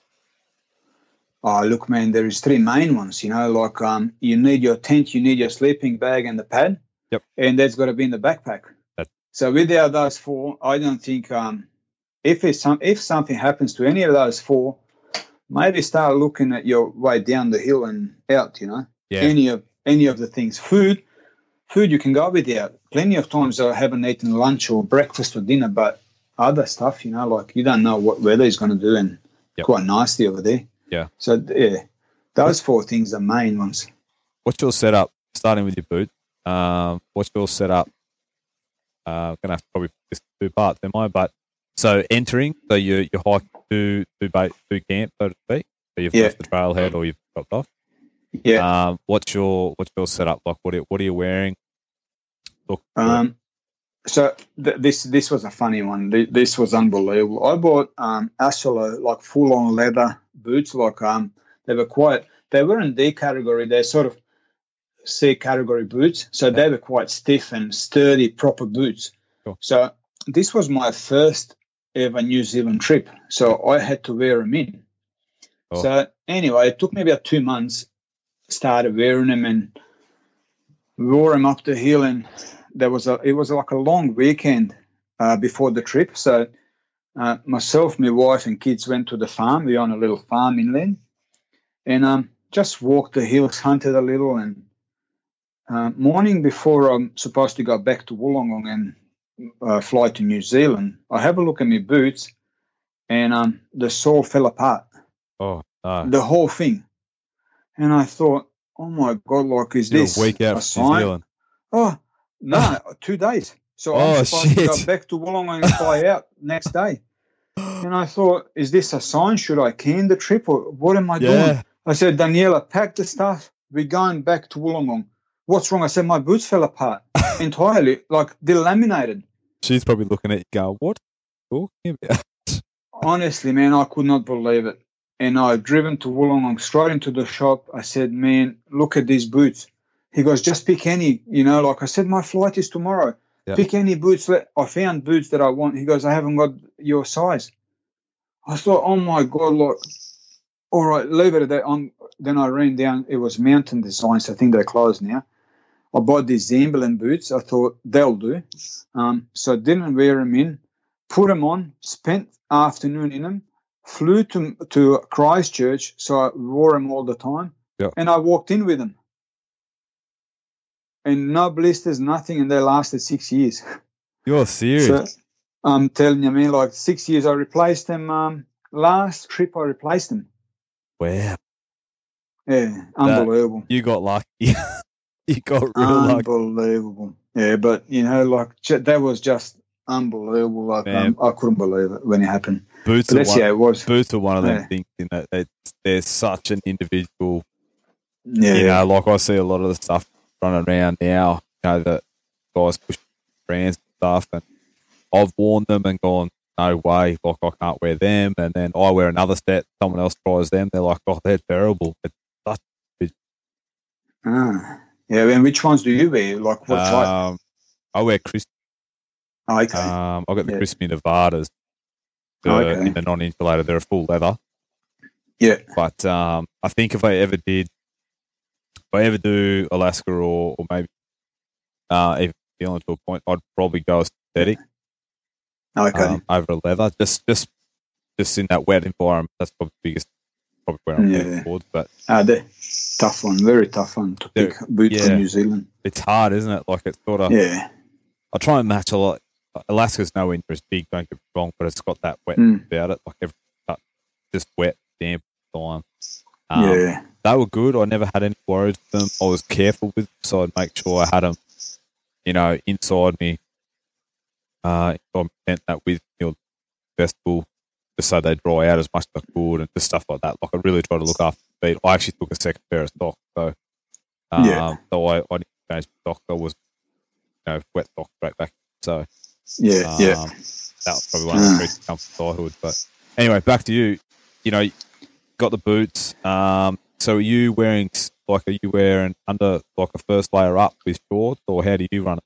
B: Oh, look, man, there is three main ones. You know, like you need your tent, you need your sleeping bag, and the pad.
C: Yep.
B: And that's got to be in the backpack. So without those four, I don't think. If something happens to any of those four, maybe start looking at your way down the hill and out, you know. Yeah. Any of the things. Food you can go without. Plenty of times I haven't eaten lunch or breakfast or dinner, but other stuff, you know, like you don't know what weather is going to do, and quite nasty over there.
C: Yeah.
B: So, those four things are main ones.
C: What's your setup, starting with your boot? What's your setup? Going to have to probably put this two parts in mine, but so entering, so you hike to camp, so to speak. So you've left the trailhead or you've dropped off.
B: Yeah.
C: What's your setup like? What are you wearing?
B: So this was a funny one. This was unbelievable. I bought Asolo, like full on leather boots. Like they weren't D category. They're sort of C category boots. So they were quite stiff and sturdy, proper boots.
C: Cool.
B: So this was my first ever New Zealand trip, so I had to wear them in. Oh. So anyway, it took me about 2 months. Started wearing them and wore them up the hill, and it was like a long weekend before the trip. So myself, my wife, and kids went to the farm. We own a little farm inland, and just walked the hills, hunted a little, and morning before I'm supposed to go back to Wollongong and fly to New Zealand, I have a look at my boots, and the sole fell apart.
C: Oh, no.
B: The whole thing. And I thought, oh my God, like, is
C: You're
B: this
C: a week out
B: a
C: from New
B: sign?
C: Zealand.
B: Oh, no, 2 days. So
C: Oh,
B: I'm supposed to go
C: shit.
B: back to Wollongong and fly out next day. And I thought, is this a sign? Should I can the trip or what am I doing?
C: Yeah.
B: I said, Daniela, pack the stuff. We're going back to Wollongong. What's wrong? I said, my boots fell apart entirely, like delaminated.
C: She's probably looking at you going, what are you talking about?
B: Honestly, man, I could not believe it. And I'd driven to Wollongong straight into the shop. I said, man, look at these boots. He goes, just pick any, like I said, my flight is tomorrow.
C: Yep.
B: Pick any boots. I found boots that I want. He goes, I haven't got your size. I thought, oh my God, look, all right, leave it at that. Then I ran down. It was Mountain Designs. I think they're closed now. I bought these Zamberlan boots. I thought they'll do. So I didn't wear them in, put them on, spent afternoon in them, flew to Christchurch, so I wore them all the time,
C: Yep.
B: and I walked in with them. And no blisters, nothing, and they lasted 6 years.
C: You're serious.
B: So I'm telling you, man, like 6 years. I replaced them. Last trip, I replaced them.
C: Wow.
B: Yeah, unbelievable.
C: You got lucky. You got real lucky.
B: Unbelievable. Yeah, but, that was just unbelievable. Like, I couldn't believe it when it happened.
C: Boots
B: But that's how it was.
C: Boots are one of them
B: Yeah.
C: things in that they're such an individual.
B: Yeah.
C: Like I see a lot of the stuff running around now, that guys push brands and stuff, and I've worn them and gone, no way, like I can't wear them, and then I wear another set, someone else tries them, they're like, oh, they're terrible. It's such
B: Yeah, and which ones do you wear? Like what type?
C: I wear Crispy.
B: Oh, okay.
C: I got the
B: Yeah.
C: Crispy Nevadas
B: Okay.
C: in the non-insulated. They're a full leather.
B: Yeah.
C: But I think if I ever do Alaska or maybe even New Zealand to a point, I'd probably go synthetic
B: Okay.
C: over a leather. Just in that wet environment, that's probably the biggest, probably where I'm heading towards. But
B: The tough one, very tough one to pick boots
C: yeah.
B: in New Zealand.
C: it's hard, isn't it? Like it's sort of.
B: Yeah.
C: I try and match a lot. Alaska's nowhere near as big, don't get me wrong, but it's got that wet about it. Like just wet, damp time.
B: Yeah.
C: They were good. I never had any worries with them. I was careful with them, so I'd make sure I had them, inside me. I'm content that with vestibule, just so they dry out as much as I could and just stuff like that. Like I really try to look after the feet. I actually took a second pair of socks, so so I didn't change the socks. I was, wet socks straight back. So
B: Yeah.
C: that was probably one of the reasons come from childhood. But anyway, back to you. Got the boots. So are you wearing under like a first layer up with shorts, or how do you run it?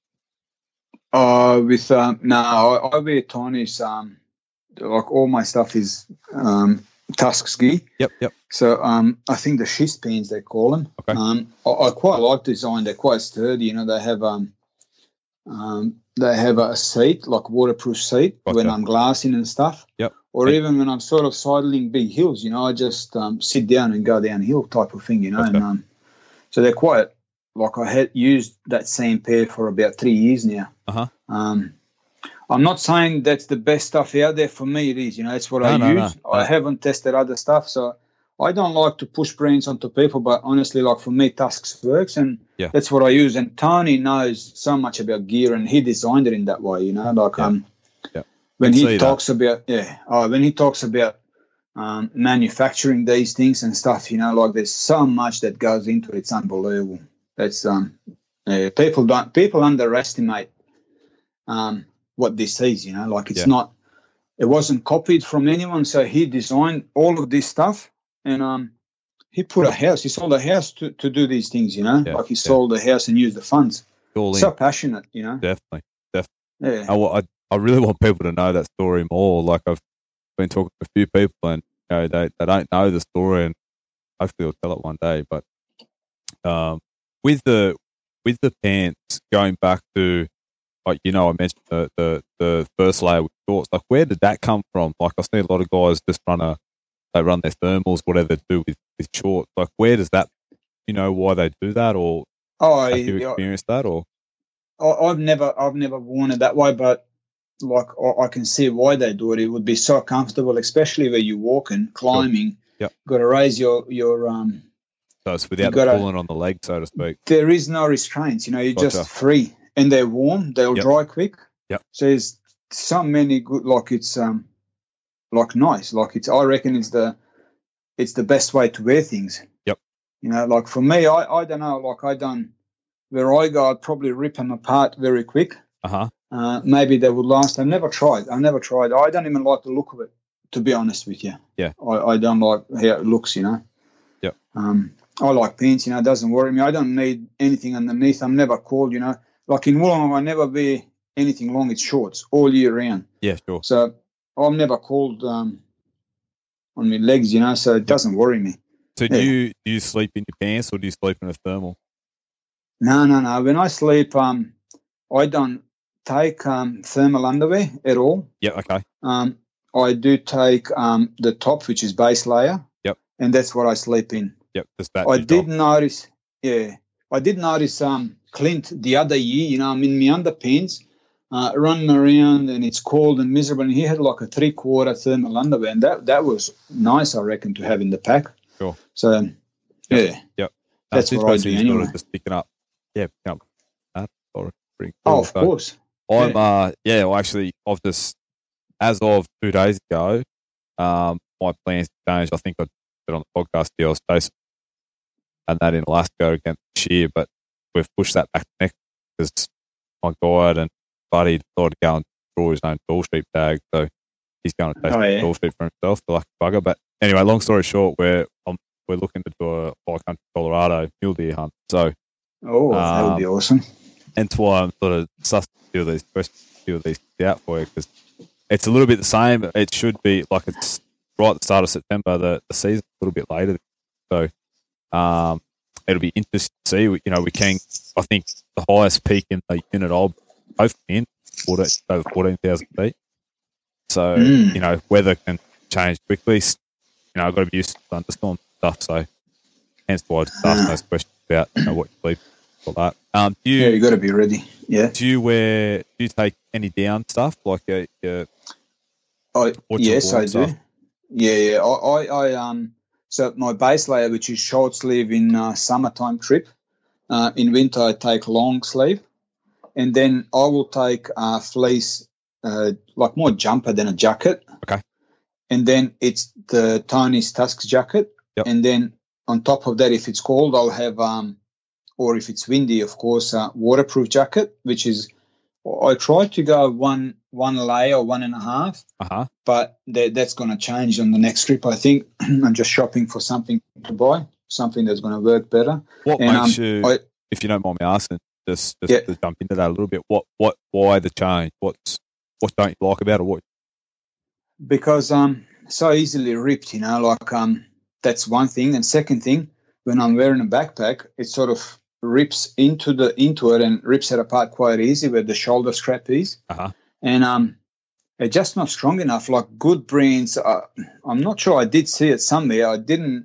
B: I wear Tony's. Like all my stuff is Tuskegee.
C: Yep.
B: So I think the schist pants they call them.
C: Okay.
B: I quite like the design. They're quite sturdy. They have a seat, like waterproof seat, when I'm glassing and stuff.
C: Yep.
B: Or even when I'm sort of sidling big hills, I just sit down and go downhill type of thing,
C: Okay.
B: And so they're quite, like I had used that same pair for about 3 years now.
C: Uh-huh.
B: I'm not saying that's the best stuff out there. For me, it is. That's what I use.
C: No.
B: I haven't tested other stuff, so I don't like to push brands onto people. But honestly, like for me, Tusks works, and that's what I use. And Tony knows so much about gear, and he designed it in that way. When he talks about manufacturing these things and stuff, like there's so much that goes into it. It's unbelievable. That's people underestimate what this is, like it's not, it wasn't copied from anyone. So he designed all of this stuff, and he sold a house to do these things, like he sold the house and used the funds. So passionate,
C: Definitely.
B: Yeah.
C: I really want people to know that story more. Like I've been talking to a few people, and they don't know the story, and hopefully I'll tell it one day. But with the pants, going back to, like, I mentioned the first layer with shorts. Like, where did that come from? Like, I see a lot of guys just run their thermals, whatever they do with shorts. Like, where does that, why they do that, or
B: Oh,
C: Have you experienced that, or?
B: I've never worn it that way, but like I can see why they do it. It would be so comfortable, especially where you're walking, climbing.
C: Yep.
B: Got to raise your
C: So it's without
B: gotta-
C: pulling on the leg, so to speak.
B: There is no restraints. You're
C: Gotcha.
B: just free, and they're warm. They'll
C: Yep.
B: dry quick.
C: Yep.
B: So there's so many good. Like it's like nice. Like it's. I reckon it's the best way to wear things.
C: Yep.
B: Like for me, I don't know. Like I don't. Where I go, I'd probably rip them apart very quick. Maybe they would last. I've never tried. I don't even like the look of it, to be honest with you.
C: Yeah.
B: I don't like how it looks,
C: Yep.
B: I like pants, it doesn't worry me. I don't need anything underneath. I'm never cold, Like in Wollongong, I never wear anything long. It's shorts all year round.
C: Yeah, sure.
B: So I'm never cold on my legs, so it doesn't worry me.
C: So do you sleep in your pants or do you sleep in a thermal?
B: No. When I sleep, I don't take thermal underwear at all.
C: Yeah, okay.
B: I do take the top, which is base layer.
C: Yep.
B: And that's what I sleep in.
C: Yep, just that.
B: I did notice Clint the other year, I'm in my underpants, running around and it's cold and miserable, and he had like a 3/4 thermal underwear, and that was nice, I reckon, to have in the pack.
C: Sure.
B: So, yeah.
C: Yep.
B: That's what I do anyway.
C: Just picking up. Yeah, picking up that. Pretty cool.
B: Oh, of course.
C: I'm, I've just, as of 2 days ago, my plans changed. I think I said on the podcast here, I was chasing and that in Alaska against Shear, but we've pushed that back next because my guide and buddy decided to go and draw his own tall sheep tag, so he's going to chase the tall sheep for himself, the lucky bugger. But anyway, long story short, we're looking to do a by-country Colorado mule deer hunt. So,
B: that would be awesome.
C: Hence why I'm sort of sussing a few of these out for you, because it's a little bit the same. It should be like it's right at the start of September. The season's a little bit later, so it'll be interesting to see. We can. I think the highest peak in the unit I'll both in over 14,000 feet. So weather can change quickly. I've got to be used to thunderstorm stuff. So hence why I just asked those questions about what you believe for that.
B: You got to be ready. Yeah.
C: Do you take any down stuff like
B: yes, I do. Yeah. I so my base layer, which is short sleeve in summertime trip, in winter I take long sleeve, and then I will take fleece, like more jumper than a jacket.
C: Okay.
B: And then it's the Tony's Tusks jacket, and then on top of that, if it's cold, I'll have or if it's windy, of course, waterproof jacket, which is, I try to go one layer or 1.5, but that's going to change on the next trip. I think I'm just shopping for something to buy, something that's going to work better.
C: What makes you, if you don't mind me asking, just to jump into that a little bit, why the change? What don't you like about it? What?
B: Because so easily ripped, that's one thing. And second thing, when I'm wearing a backpack, it sort of rips into it and rips it apart quite easy where the shoulder strap is. And it's just not strong enough. Like good brands, I'm not sure. I did see it somewhere. I didn't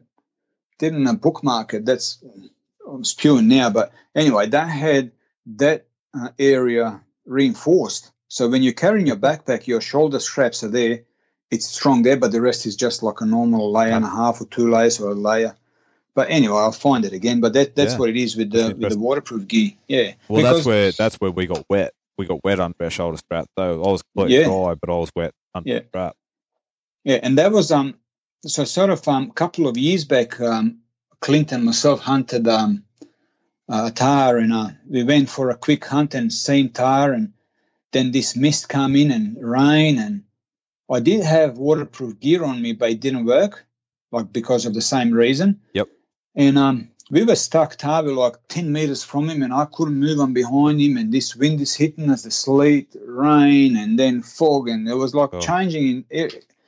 B: bookmark it. I'm spewing now, but anyway, that had that area reinforced. So when you're carrying your backpack, your shoulder straps are there. It's strong there, but the rest is just like a normal layer and a half or 2 layers or a layer. But anyway, I'll find it again. But that's what it is with the waterproof gear. Yeah.
C: Well, that's where we got wet. We got wet under our shoulder strap. So I was completely dry, but I was wet under the strap.
B: Yeah, and that was so sort of a couple of years back. Clint and myself hunted a tahr, and we went for a quick hunt and seen tahr, and then this mist come in and rain, and I did have waterproof gear on me, but it didn't work, like because of the same reason.
C: Yep.
B: And we were stuck, we were like 10 meters from him, and I couldn't move on behind him, and this wind is hitting us, the sleet, rain, and then fog, and it was like changing in.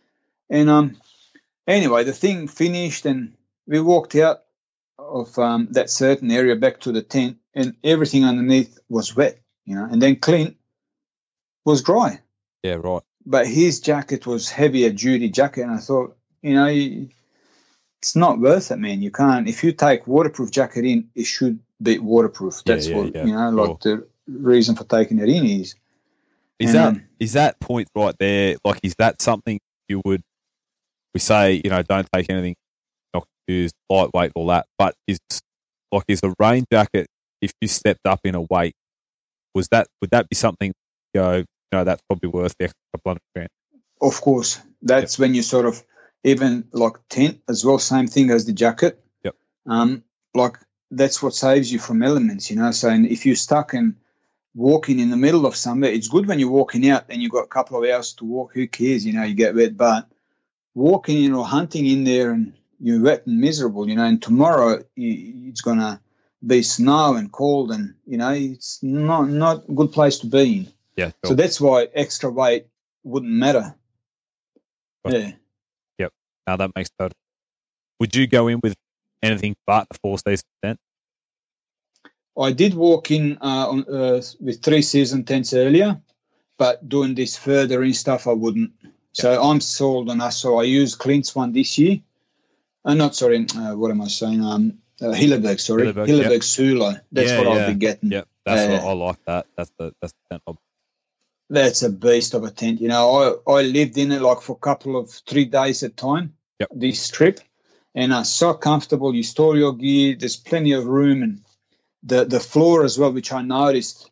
B: And anyway, the thing finished, and we walked out of that certain area back to the tent, and everything underneath was wet, and then Clint was dry.
C: Yeah, right.
B: But his jacket was heavier duty jacket, and I thought, it's not worth it, man. You can't. If you take waterproof jacket in, it should be waterproof. That's
C: Yeah,
B: what
C: yeah,
B: you know. Like the reason for taking it in is.
C: Is that point right there? Like, is that something you would? We say, you know, don't take anything not used, lightweight, all that. But is the rain jacket? If you stepped up in a weight, would that be something? You go, no, that's probably worth the extra $200,000.
B: Of course, that's when you sort of even like tent as well. Same thing as the jacket.
C: Yep.
B: Like that's what saves you from elements, you know. So if you're stuck and walking in the middle of somewhere, it's good when you're walking out and you've got a couple of hours to walk. Who cares, you know? You get wet, but walking in or hunting in there and you're wet and miserable, you know. And tomorrow it's gonna be snow and cold, and you know it's not a good place to be in.
C: Yeah. Cool.
B: So that's why extra weight wouldn't matter. Yeah.
C: Yep. Now that makes total. Would you go in with anything but the 4-season tent?
B: I did walk in with 3-season tents earlier, but doing this further in stuff, I wouldn't. So I'm sold on us. So I used Clint's one this year. What am I saying? Hilleberg, sorry. Hilleberg Sula. That's what I'll be getting.
C: Yep, that's what I like that. That's the tent.
B: That's a beast of a tent. You know, I lived in it like for a couple of 3 days at a time, this trip, and so comfortable. You store your gear. There's plenty of room, and the floor as well, which I noticed,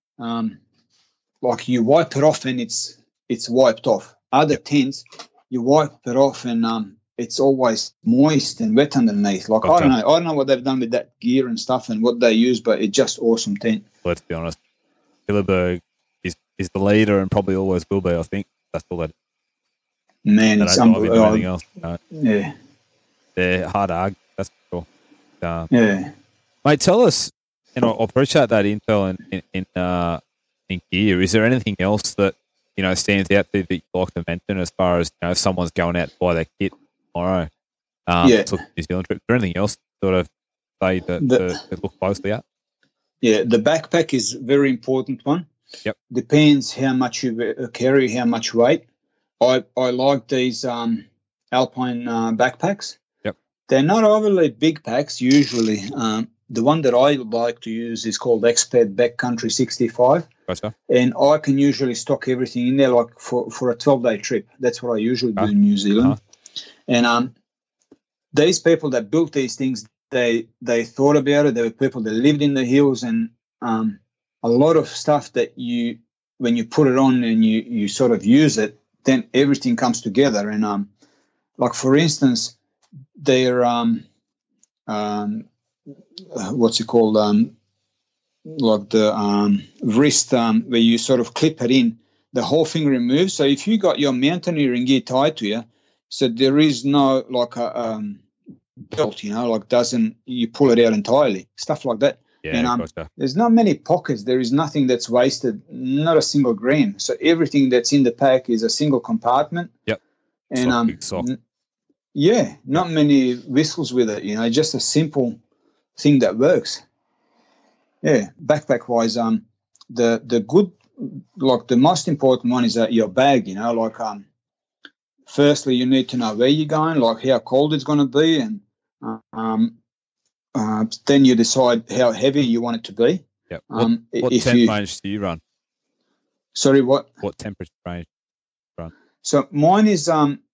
B: like you wipe it off and it's wiped off. Other tents, you wipe it off and it's always moist and wet underneath. Like I don't know what they've done with that gear and stuff and what they use, but it's just awesome tent.
C: Let's be honest, Hilleberg is the leader and probably always will be. I think that's all that.
B: Man, it's unbelievable.
C: Anything else? No.
B: Yeah,
C: they're hard to argue. That's for sure.
B: Yeah,
C: mate, tell us. And I appreciate that intel in gear. Is there anything else that stands out there that you like to mention as far as if someone's going out to buy their kit tomorrow? To New Zealand trip. Is there anything else sort of say that look closely at? Yeah,
B: the backpack is a very important one.
C: Yep.
B: Depends how much you carry, how much weight. I like these Alpine backpacks.
C: Yep.
B: They're not overly big packs usually. The one that I like to use is called Exped Backcountry 65.
C: Gotcha.
B: And I can usually stock everything in there like for a 12-day trip. That's what I usually do in New Zealand. And these people that built these things, they thought about it. There were people that lived in the hills, and a lot of stuff that when you put it on and you sort of use it, then everything comes together. And like for instance, their what's it called? Like the wrist where you sort of clip it in, the whole thing removes. So if you got your mountaineering gear tied to you, so there is no like a belt, you pull it out entirely, stuff like that.
C: Yeah,
B: and there's not many pockets. There is nothing that's wasted, not a single gram. So everything that's in the pack is a single compartment.
C: Yep.
B: And not many whistles with it. Just a simple thing that works. Yeah, backpack wise, the good, like the most important one is your bag. Firstly you need to know where you're going, like how cold it's going to be, and then you decide how heavy you want it to be.
C: Yeah. What temp range do you run?
B: Sorry, what?
C: What temperature range do you run?
B: So mine is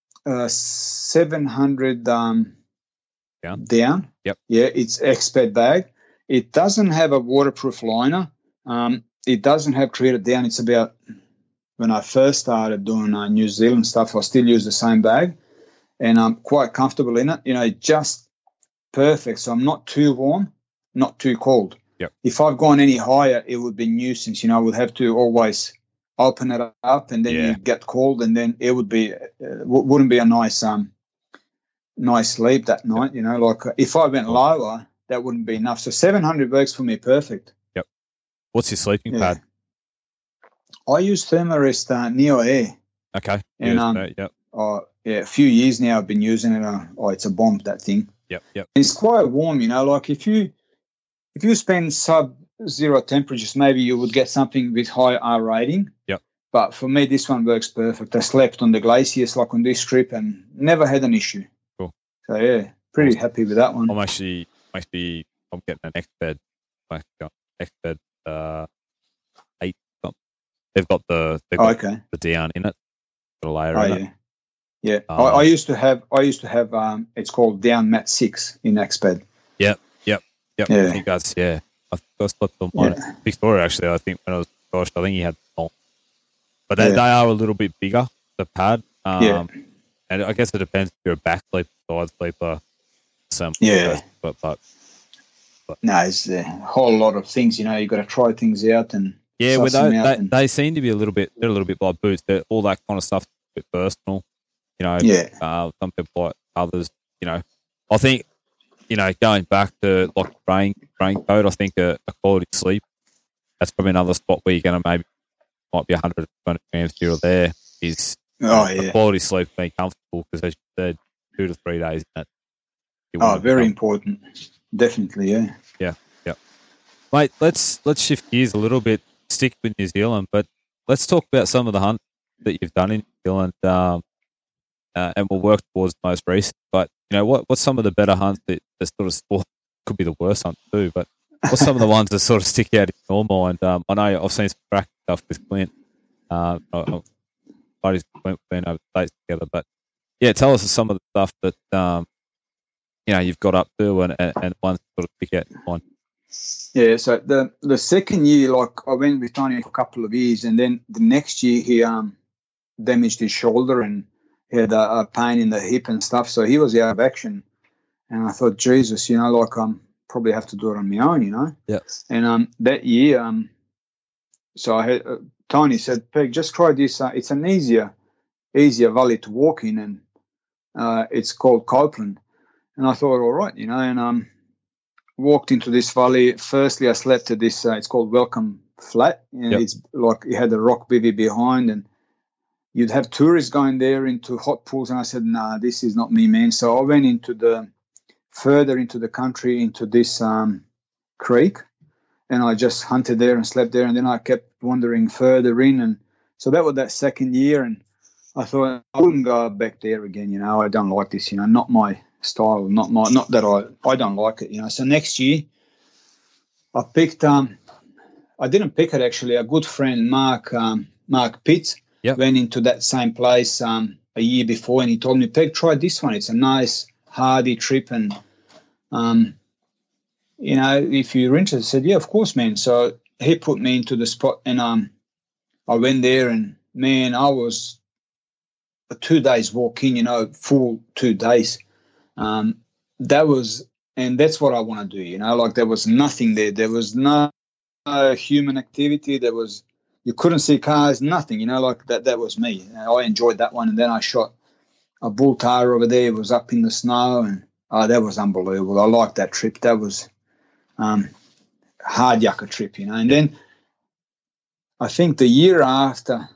B: 700 down.
C: Yep.
B: Yeah, it's Exped bag. It doesn't have a waterproof liner. It doesn't have treated down. It's about when I first started doing New Zealand stuff, I still use the same bag, and I'm quite comfortable in it. Just perfect. So I'm not too warm, not too cold.
C: Yep.
B: If I've gone any higher, it would be nuisance. I would have to always open it up, and then you get cold, and then it would be wouldn't be a nice sleep that night. Like if I went lower, that wouldn't be enough. So 700 works for me perfect.
C: Yep. What's your sleeping pad?
B: I use Thermarest Neo Air.
C: Okay.
B: And a few years now I've been using it. It's a bomb, that thing.
C: Yep.
B: It's quite warm, like if you spend sub-zero temperatures, maybe you would get something with high R rating.
C: Yep.
B: But for me, this one works perfect. I slept on the glaciers like on this trip and never had an issue.
C: Cool.
B: So pretty happy with that one.
C: I'm getting an Exped Exped 8 something. They've got the
B: Okay.
C: the down in it, the layer
B: Oh
C: in it.
B: yeah. Yeah. I used to have it's called Down Mat 6 in Exped.
C: Yep.
B: Yeah.
C: I think that's I slept on mine at Victoria actually. I think when I was gosh, I think he had all. But they are a little bit bigger, the pad. And I guess it depends if you're a back sleeper, side sleeper, some but
B: no, it's a whole lot of things. You got to try things out and
C: well, they seem to be a little bit like boots. All that kind of stuff is a bit personal. Some people like others. I think going back to like rain coat, I think a quality sleep. That's probably another spot where you're going to might be 120 grams here or there. Is a quality sleep being comfortable because as you said, 2 to 3 days in it.
B: Very important. Definitely, yeah.
C: Mate, let's shift gears a little bit, stick with New Zealand, but let's talk about some of the hunts that you've done in New Zealand, and we'll work towards the most recent. But, what's some of the better hunts that sort of could be the worst hunts too, but what's some of the ones that sort of stick out in your mind? I know I've seen some crack stuff with Clint. Buddies Clint been over the States together, but tell us some of the stuff that you've got up to and ones sort of pick out in mind.
B: Yeah, so the second year, like I went with Tony for a couple of years, and then the next year he damaged his shoulder and he had a pain in the hip and stuff, so he was out of action. And I thought, Jesus, probably have to do it on my own,
C: Yeah.
B: And that year, so I had Tony said, Peg, just try this. It's an easier valley to walk in, and it's called Copeland. And I thought, all right, and walked into this valley. Firstly, I slept at this, it's called Welcome Flat, and it's like it had a rock bivvy behind, and you'd have tourists going there into hot pools. And I said, nah, this is not me, man. So I went further into the country, into this creek, and I just hunted there and slept there. And then I kept wandering further in. And so that was that second year. And I thought I wouldn't go back there again. I don't like this, not my style, not that I don't like it, So next year I picked, I didn't pick it actually, a good friend, Mark Pitts, went into that same place a year before, and he told me, Peg, try this one. It's a nice, hardy trip, and, if you're interested, I said, yeah, of course, man. So he put me into the spot, and I went there, and, man, I was a 2 days walk in, full 2 days. That's what I want to do, like there was nothing there. There was no human activity. You couldn't see cars, nothing, like that was me. I enjoyed that one. And then I shot a bull tar over there. It was up in the snow, and that was unbelievable. I liked that trip. That was hard yucca trip, And then I think the year after,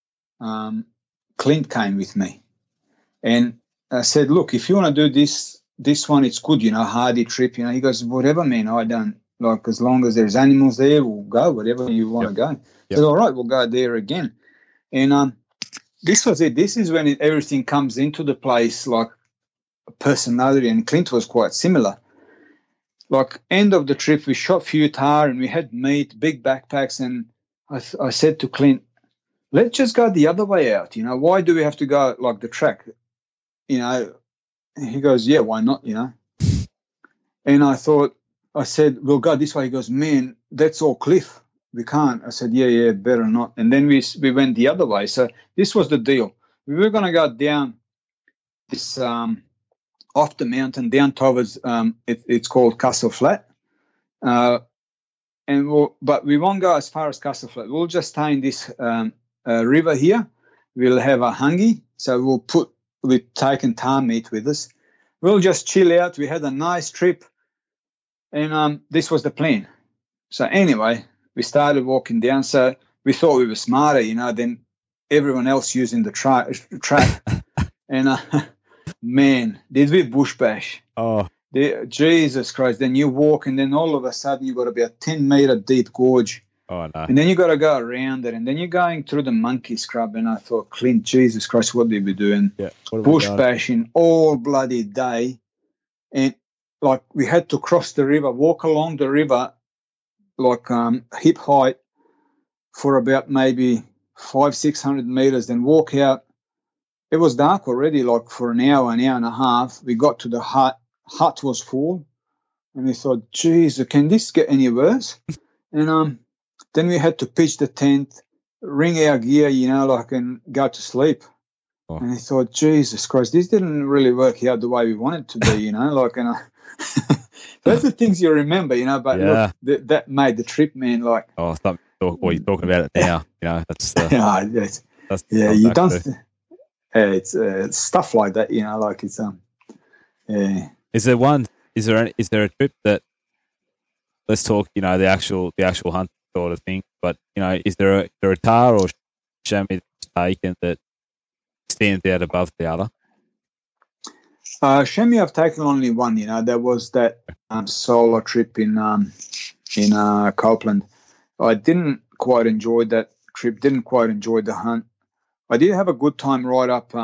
B: Clint came with me, and I said, look, if you want to do this one, it's good, hardy trip. He goes, whatever, man, I don't, like, as long as there's animals there, we'll go, whatever you want to go. I said, all right, we'll go there again. And this was it. This is when everything comes into the place, like personality, and Clint was quite similar. Like, end of the trip, we shot few tar, and we had meat, big backpacks, and I said to Clint, let's just go the other way out. Why do we have to go like the track? He goes, yeah, why not, And I said, we'll go this way. He goes, man, that's all cliff. We can't. I said, yeah, better not. And then we went the other way. So this was the deal. We were going to go down this off the mountain, down towards, it's called Castle Flat. But we won't go as far as Castle Flat. We'll just stay in this river here. We'll have a hangi. So we've taken tar meat with us. We'll just chill out. We had a nice trip, and this was the plan. So anyway, we started walking down. So we thought we were smarter, than everyone else using the track. And man, did we bush bash?
C: Oh,
B: Jesus Christ! Then you walk, and then all of a sudden you got about 10-meter deep gorge.
C: Oh, no.
B: And then you got to go around it, and then you're going through the monkey scrub. And I thought, Clint, Jesus Christ, what did we do? And bush bashing all bloody day, and like we had to cross the river, walk along the river, like hip height for about maybe 500-600 meters, then walk out. It was dark already, like for an hour and a half. We got to the hut. Hut was full, and we thought, geez, can this get any worse? And then we had to pitch the tent, ring our gear, and go to sleep.
C: Oh.
B: And I thought, Jesus Christ, this didn't really work out the way we wanted to be, that's the things you remember, but look, that made the trip, man. Like,
C: you're talking about it now, that's
B: you don't. It's stuff like that, like it's yeah.
C: Is there a trip that, let's talk, the actual hunt sort of thing, but is there a tahr or chamois that's taken that stands out above the other?
B: Chamois I've taken only one, there was that solo trip in Copeland. I didn't quite enjoy that trip, didn't quite enjoy the hunt. I did have a good time right up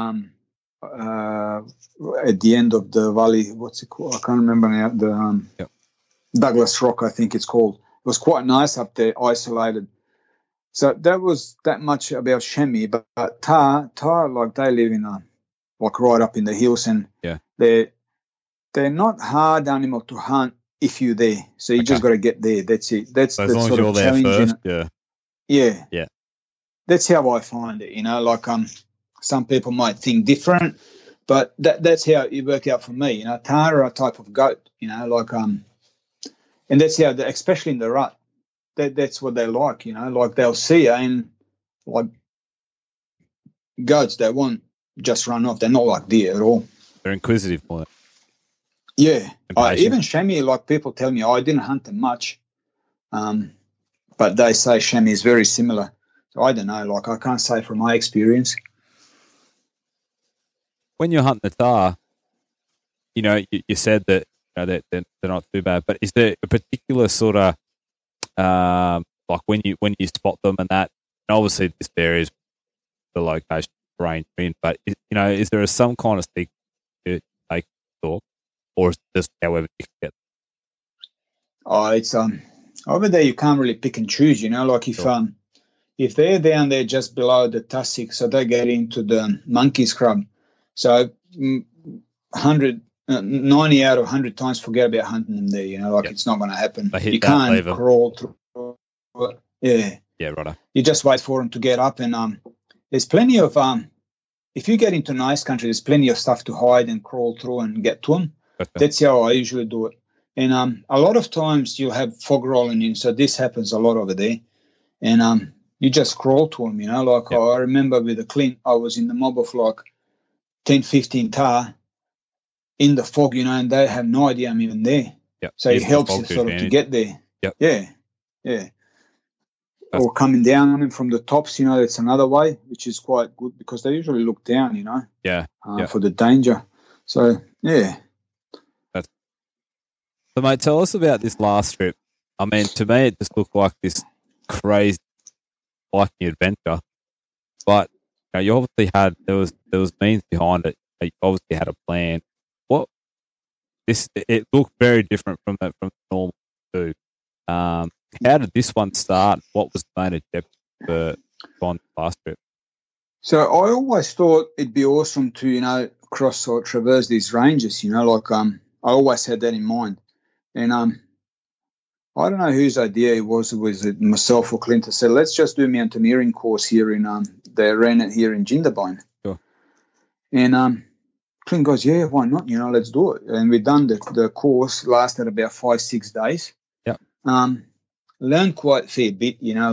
B: at the end of the valley. What's it called? I can't remember now. The Douglas Rock, I think it's called. It was quite nice up there, isolated. So that was that much about chamois. But tahr, like they live in like right up in the hills, and they're not hard animal to hunt if you're there. So you just got to get there. That's it. That's
C: so
B: the
C: as long
B: sort
C: as you're
B: of
C: there
B: challenge.
C: first,
B: Yeah. That's how I find it. Like some people might think different, but that's how it worked out for me. Tahr are a type of goat. And that's how, especially in the rut, that's what they like. Like they'll see you, and like goats, they won't just run off. They're not like deer at all.
C: They're inquisitive more.
B: Yeah. Even chamois, like people tell me, I didn't hunt them much, but they say chamois is very similar. So I don't know. Like I can't say from my experience.
C: When you're hunting the tahr, you said that they're not too bad, but is there a particular sort of like when you spot them and that? And obviously, this varies the location range in, but is there some kind of stick to take stalk, or is it just however you can get?
B: Oh, it's over there. You can't really pick and choose. Like if they're down there just below the tussock, so they get into the monkey scrub. So 90 out of 100 times, forget about hunting them there. It's not going to happen. You can't lever. Crawl through. Yeah,
C: right.
B: You just wait for them to get up, and there's plenty of if you get into nice country, there's plenty of stuff to hide and crawl through and get to them. Okay. That's how I usually do it. And a lot of times you'll have fog rolling in, so this happens a lot over there. And you just crawl to them, I remember with the Clint, I was in the mob of like 10, 15 tahr in the fog, and they have no idea I'm even there.
C: Yep.
B: So it helps you sort of to get there.
C: Yep.
B: Yeah. Or coming down on them from the tops, that's another way, which is quite good because they usually look down, for the danger. So, yeah.
C: So, mate, tell us about this last trip. I mean, to me, it just looked like this crazy hiking adventure, but you obviously had there was means behind it. You obviously had a plan. It looked very different from the normal too. How did this one start? What was the main objective for on the last trip?
B: So I always thought it'd be awesome to cross or traverse these ranges. I always had that in mind, and I don't know whose idea it was. Was it myself or Clint? I said, let's just do mountaineering course here in they ran it here in Jindabyne.
C: Sure.
B: And Clint goes, yeah, why not? Let's do it. And we done the course, lasted about 5-6 days.
C: Yep.
B: Learned quite a fair bit,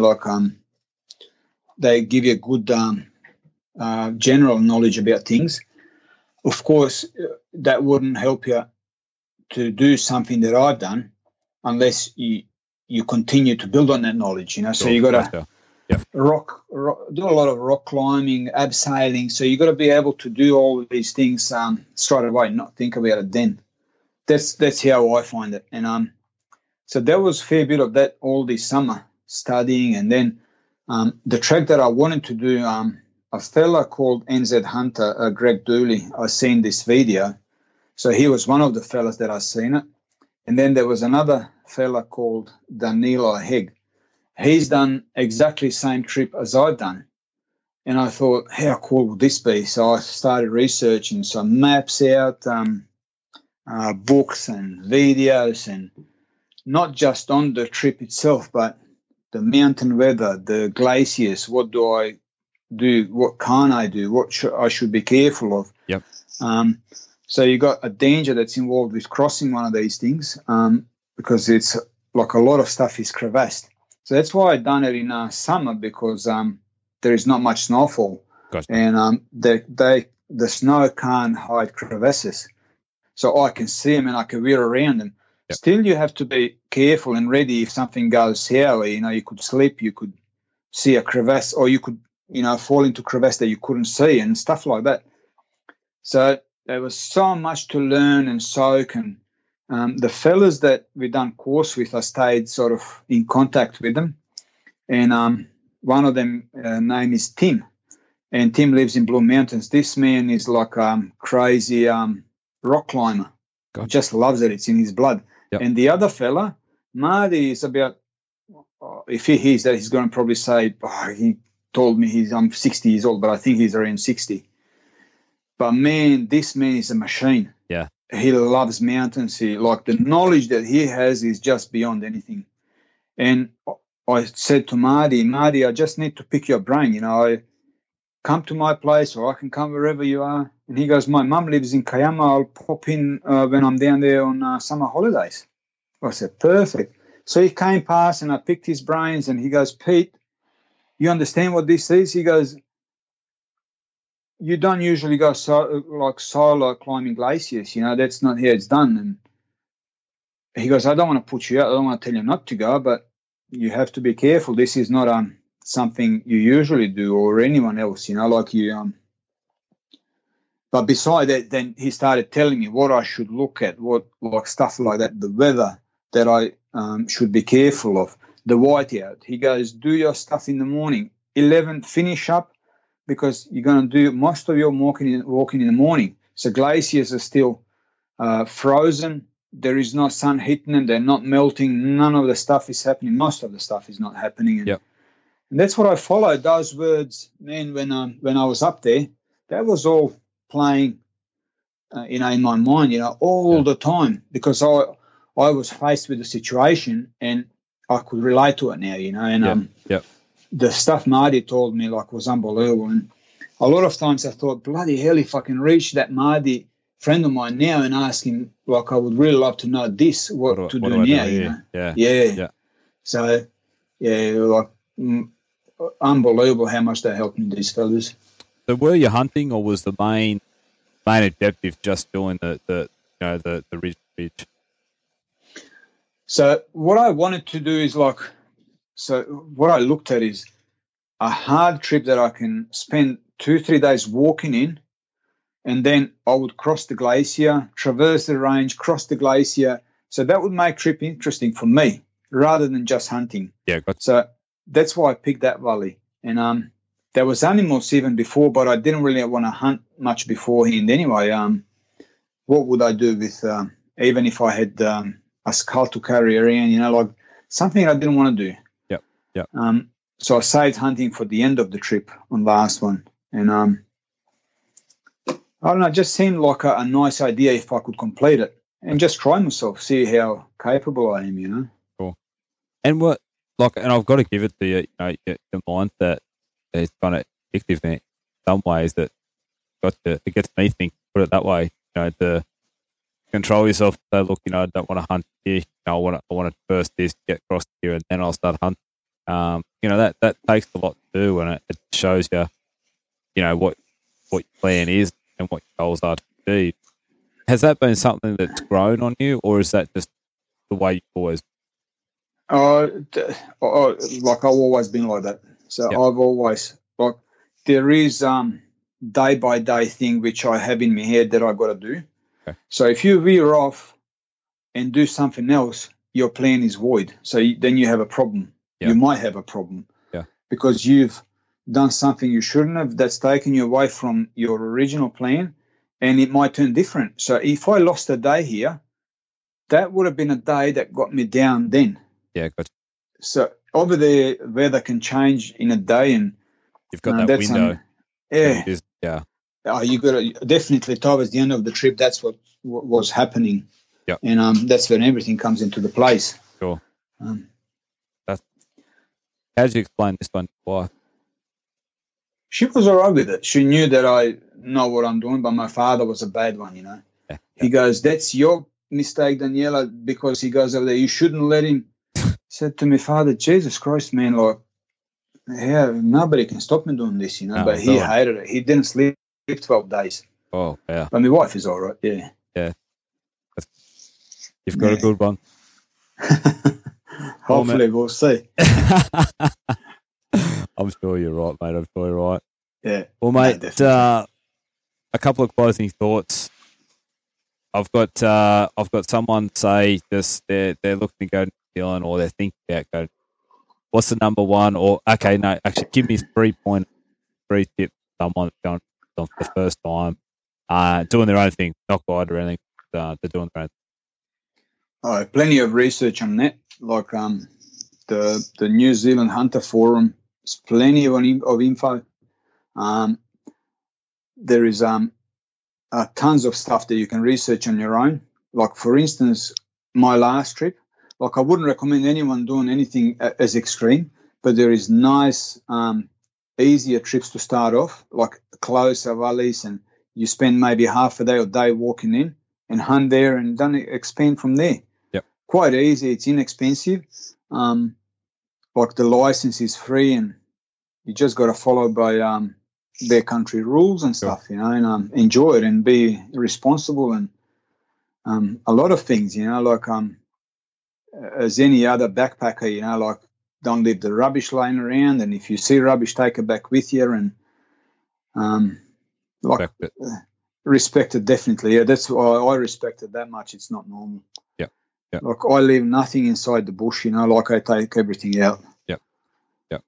B: they give you a good general knowledge about things. Of course, that wouldn't help you to do something that I've done unless you continue to build on that knowledge, So you got to rock, do a lot of rock climbing, abseiling. So you got to be able to do all of these things straight away, not think about it then. That's how I find it. And so there was a fair bit of that all this summer, studying. And then the track that I wanted to do, a fella called NZ Hunter, Greg Dooley, I seen this video. So he was one of the fellas that I seen it. And then there was another fella called Danilo Hegg. He's done exactly the same trip as I've done. And I thought, how cool would this be? So I started researching some maps out, books and videos, and not just on the trip itself, but the mountain weather, the glaciers, what do I do, what can't I do, what I should be careful of.
C: Yep.
B: So you got a danger that's involved with crossing one of these things because it's like a lot of stuff is crevassed. So that's why I done it in summer, because there is not much snowfall.
C: Gotcha.
B: And the snow can't hide crevasses. So I can see them and I can wear around them.
C: Yep.
B: Still, you have to be careful and ready if something goes sour. You know, you could slip, you could see a crevasse, or you could, fall into crevasse that you couldn't see and stuff like that. So there was so much to learn and soak. And the fellas that we done course with, I stayed sort of in contact with them. And one of them name is Tim. And Tim lives in Blue Mountains. This man is like crazy rock climber.
C: Gotcha.
B: Just loves it. It's in his blood.
C: Yep.
B: And the other fella, Marty, is about, if he hears that, he's going to probably say, he told me I'm 60 years old, but I think he's around 60. But man, this man is a machine.
C: Yeah.
B: He loves mountains. The knowledge that he has is just beyond anything. And I said to Marty, I just need to pick your brain. I come to my place, or I can come wherever you are. And he goes, my mum lives in Kiama. I'll pop in when I'm down there on summer holidays. I said, perfect. So he came past and I picked his brains, and he goes, Pete, you understand what this is? He goes, you don't usually go solo climbing glaciers. That's not how it's done. And he goes, I don't want to put you out. I don't want to tell you not to go, but you have to be careful. This is not something you usually do, or anyone else, But beside that, then he started telling me what I should look at, stuff like that, the weather that I should be careful of, the whiteout. He goes, do your stuff in the morning. 11, finish up, because you're going to do most of your walking in the morning. So glaciers are still frozen. There is no sun hitting them. They're not melting. None of the stuff is happening. Most of the stuff is not happening. And,
C: yep.
B: and that's what I followed. Those words, man, when I was up there, that was all playing, in my mind, all the time, because I was faced with the situation and I could relate to it now, and the stuff Marty told me was unbelievable. And a lot of times I thought, bloody hell, if I can reach that Marty friend of mine now and ask him, I would really love to know this, what to do now. Yeah. So, unbelievable how much they helped me, these fellas.
C: So were you hunting, or was the main objective just doing the ridge?
B: So what I wanted to do is what I looked at is a hard trip that I can spend 2-3 days walking in, and then I would cross the glacier, traverse the range, cross the glacier. So that would make trip interesting for me rather than just hunting.
C: Yeah.
B: So that's why I picked that valley. And there was animals even before, but I didn't really want to hunt much beforehand anyway. What would I do with, even if I had a skull to carry around, something I didn't want to do.
C: Yep.
B: So I saved hunting for the end of the trip on the last one. And I don't know, it just seemed like a nice idea if I could complete it and just try myself, see how capable I am,
C: Cool. And and I've got to give it to you, your mind that it's kind of addictive in some ways, that it gets me thinking, put it that way, to control yourself, say, look, I don't want to hunt here, I want to first get across here and then I'll start hunting. That takes a lot to do, and it shows you, what your plan is and what your goals are to achieve. Has that been something that's grown on you, or is that just the way you've always
B: I've always been like that. So
C: yep.
B: I've always, there is day by day thing which I have in my head that I've got to do.
C: Okay.
B: So if you veer off and do something else, your plan is void. So then you have a problem.
C: Yep.
B: You might have a problem.
C: Yeah.
B: Because you've done something you shouldn't have, that's taken you away from your original plan, and it might turn different. So if I lost a day here, that would have been a day that got me down then.
C: Yeah, gotcha.
B: So over there, weather can change in a day, and
C: you've got that window.
B: Yeah. Oh, you got to definitely towards the end of the trip. That's what was happening.
C: Yeah,
B: and that's when everything comes into the place.
C: Sure. How did you explain this one to your wife?
B: She was all right with it. She knew that I know what I'm doing, but my father was a bad one,
C: Yeah.
B: He goes, "That's your mistake, Daniela," because he goes over there, "You shouldn't let him." Said to me, "Father, Jesus Christ, man, like, yeah, nobody can stop me doing this,
C: No,
B: but he hated it. He didn't sleep 12 days.
C: Oh, yeah.
B: But my wife is all right, yeah.
C: Yeah. You've got a good one.
B: Hopefully, we'll see.
C: I'm sure you're right, mate. I'm sure you're right.
B: Yeah.
C: Well, mate, a couple of closing thoughts. I've got someone say just they're looking to go to New Zealand, or they're thinking about going. What's the number one? Or okay, no, actually, give me 3 tips. Someone going for the first time, doing their own thing, not guided or anything. They're doing their own thing.
B: Oh, plenty of research on that, like the New Zealand Hunter Forum. There's plenty of info. There is tons of stuff that you can research on your own. Like, for instance, my last trip, like, I wouldn't recommend anyone doing anything as extreme, but there is nice, easier trips to start off, like closer valleys, and you spend maybe half a day or day walking in and hunt there and then expand from there.
C: Yep.
B: Quite easy. It's inexpensive. Like, the license is free, and you just got to follow by their country rules and stuff, and enjoy it and be responsible, and a lot of things, like as any other backpacker, like, don't leave the rubbish lying around, and if you see rubbish, take it back with you, and respect it, definitely. Yeah, that's why I respect it that much. It's not normal.
C: Yeah.
B: Like, I leave nothing inside the bush, like, I take everything out.
C: Yeah.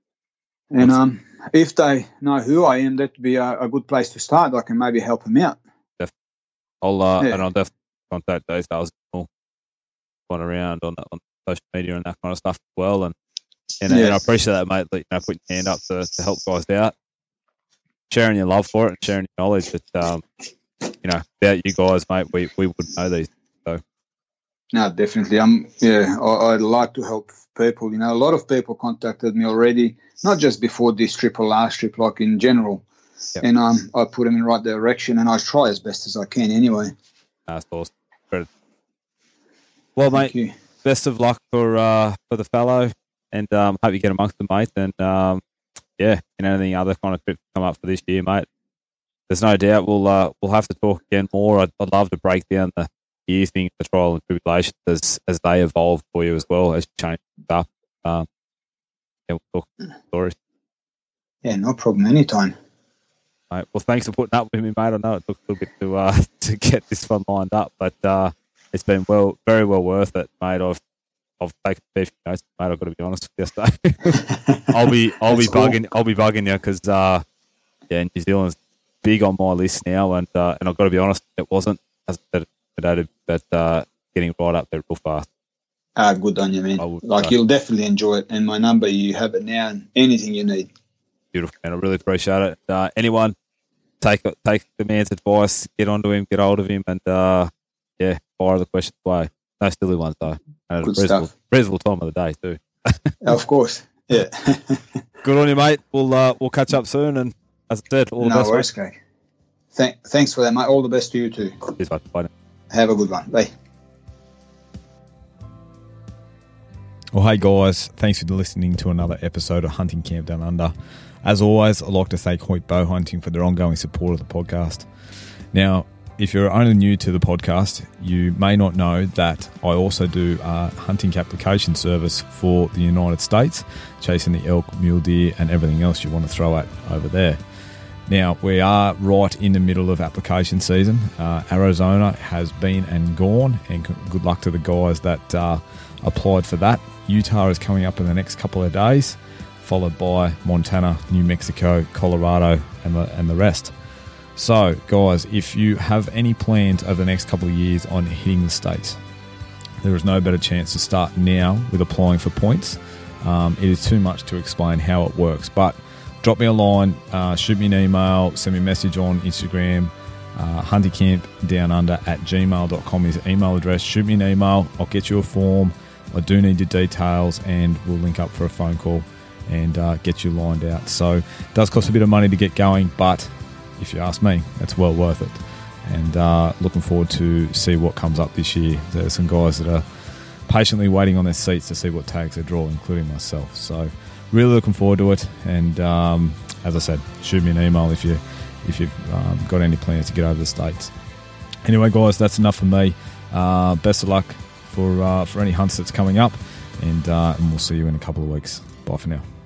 B: And if they know who I am, that'd be a good place to start. I can maybe help them out.
C: Definitely. I'll definitely contact those guys going around on social media and that kind of stuff as well. And I appreciate that, mate. Putting your hand up to help guys out, sharing your love for it and sharing your knowledge. But without you guys, mate, we wouldn't know these. So.
B: No, definitely. I'd like to help people. A lot of people contacted me already, not just before this trip or last trip, like in general. Yep. And I put them in the right direction, and I try as best as I can anyway.
C: That's awesome. Well, mate, best of luck for the fellow, and hope you get amongst them, mate. And anything other kind of trips come up for this year, mate. There's no doubt we'll have to talk again more. I'd love to break down the year thing, the trial and tribulations as they evolve for you as well, as you change stuff. We'll talk stories. Yeah,
B: no problem. Anytime.
C: Right, well, thanks for putting up with me, mate. I know it took a little bit to get this one lined up, but it's been very well worth it, mate. I've taken a few notes, mate. I've got to be honest with you. So I'll be bugging you because New Zealand's big on my list now, and I've got to be honest, it wasn't as I said, but getting right up there real fast.
B: Good on you, man. You'll definitely enjoy it, and my number, you have it now, and anything you need.
C: Beautiful, man. I really appreciate it. Anyone take the man's advice, get onto him, get hold of him, and fire the questions away. No silly ones though.
B: Good stuff.
C: Reasonable time of the day too.
B: Of course, yeah.
C: Good on you, mate. We'll catch up soon, and as I said, all the best.
B: No worries, Craig. Thanks for that, mate. All the best to you too.
C: Cheers, mate. Bye now.
B: Have a good one. Bye.
A: Well, hey guys, thanks for listening to another episode of Hunting Camp Down Under. As always, I'd like to thank Hoyt Bow Hunting for their ongoing support of the podcast. Now, if you're only new to the podcast, you may not know that I also do a hunting application service for the United States, chasing the elk, mule deer, and everything else you want to throw at over there. Now, we are right in the middle of application season. Arizona has been and gone, and good luck to the guys that applied for that. Utah is coming up in the next couple of days, followed by Montana, New Mexico, Colorado, and the rest. So, guys, if you have any plans over the next couple of years on hitting the States, There is no better chance to start now with applying for points. It is too much to explain how it works, but drop me a line, shoot me an email, send me a message on Instagram. huntingcampdownunder@gmail.com is the email address. Shoot me an email. I'll get you a form. I do need the details, and we'll link up for a phone call and get you lined out. So it does cost a bit of money to get going, but if you ask me, it's well worth it. And looking forward to see what comes up this year. There's some guys that are patiently waiting on their seats to see what tags they draw, including myself. So really looking forward to it. And as I said, shoot me an email if you've got any plans to get over the States. Anyway, guys, that's enough for me. Best of luck for any hunts that's coming up, and we'll see you in a couple of weeks. Bye for now.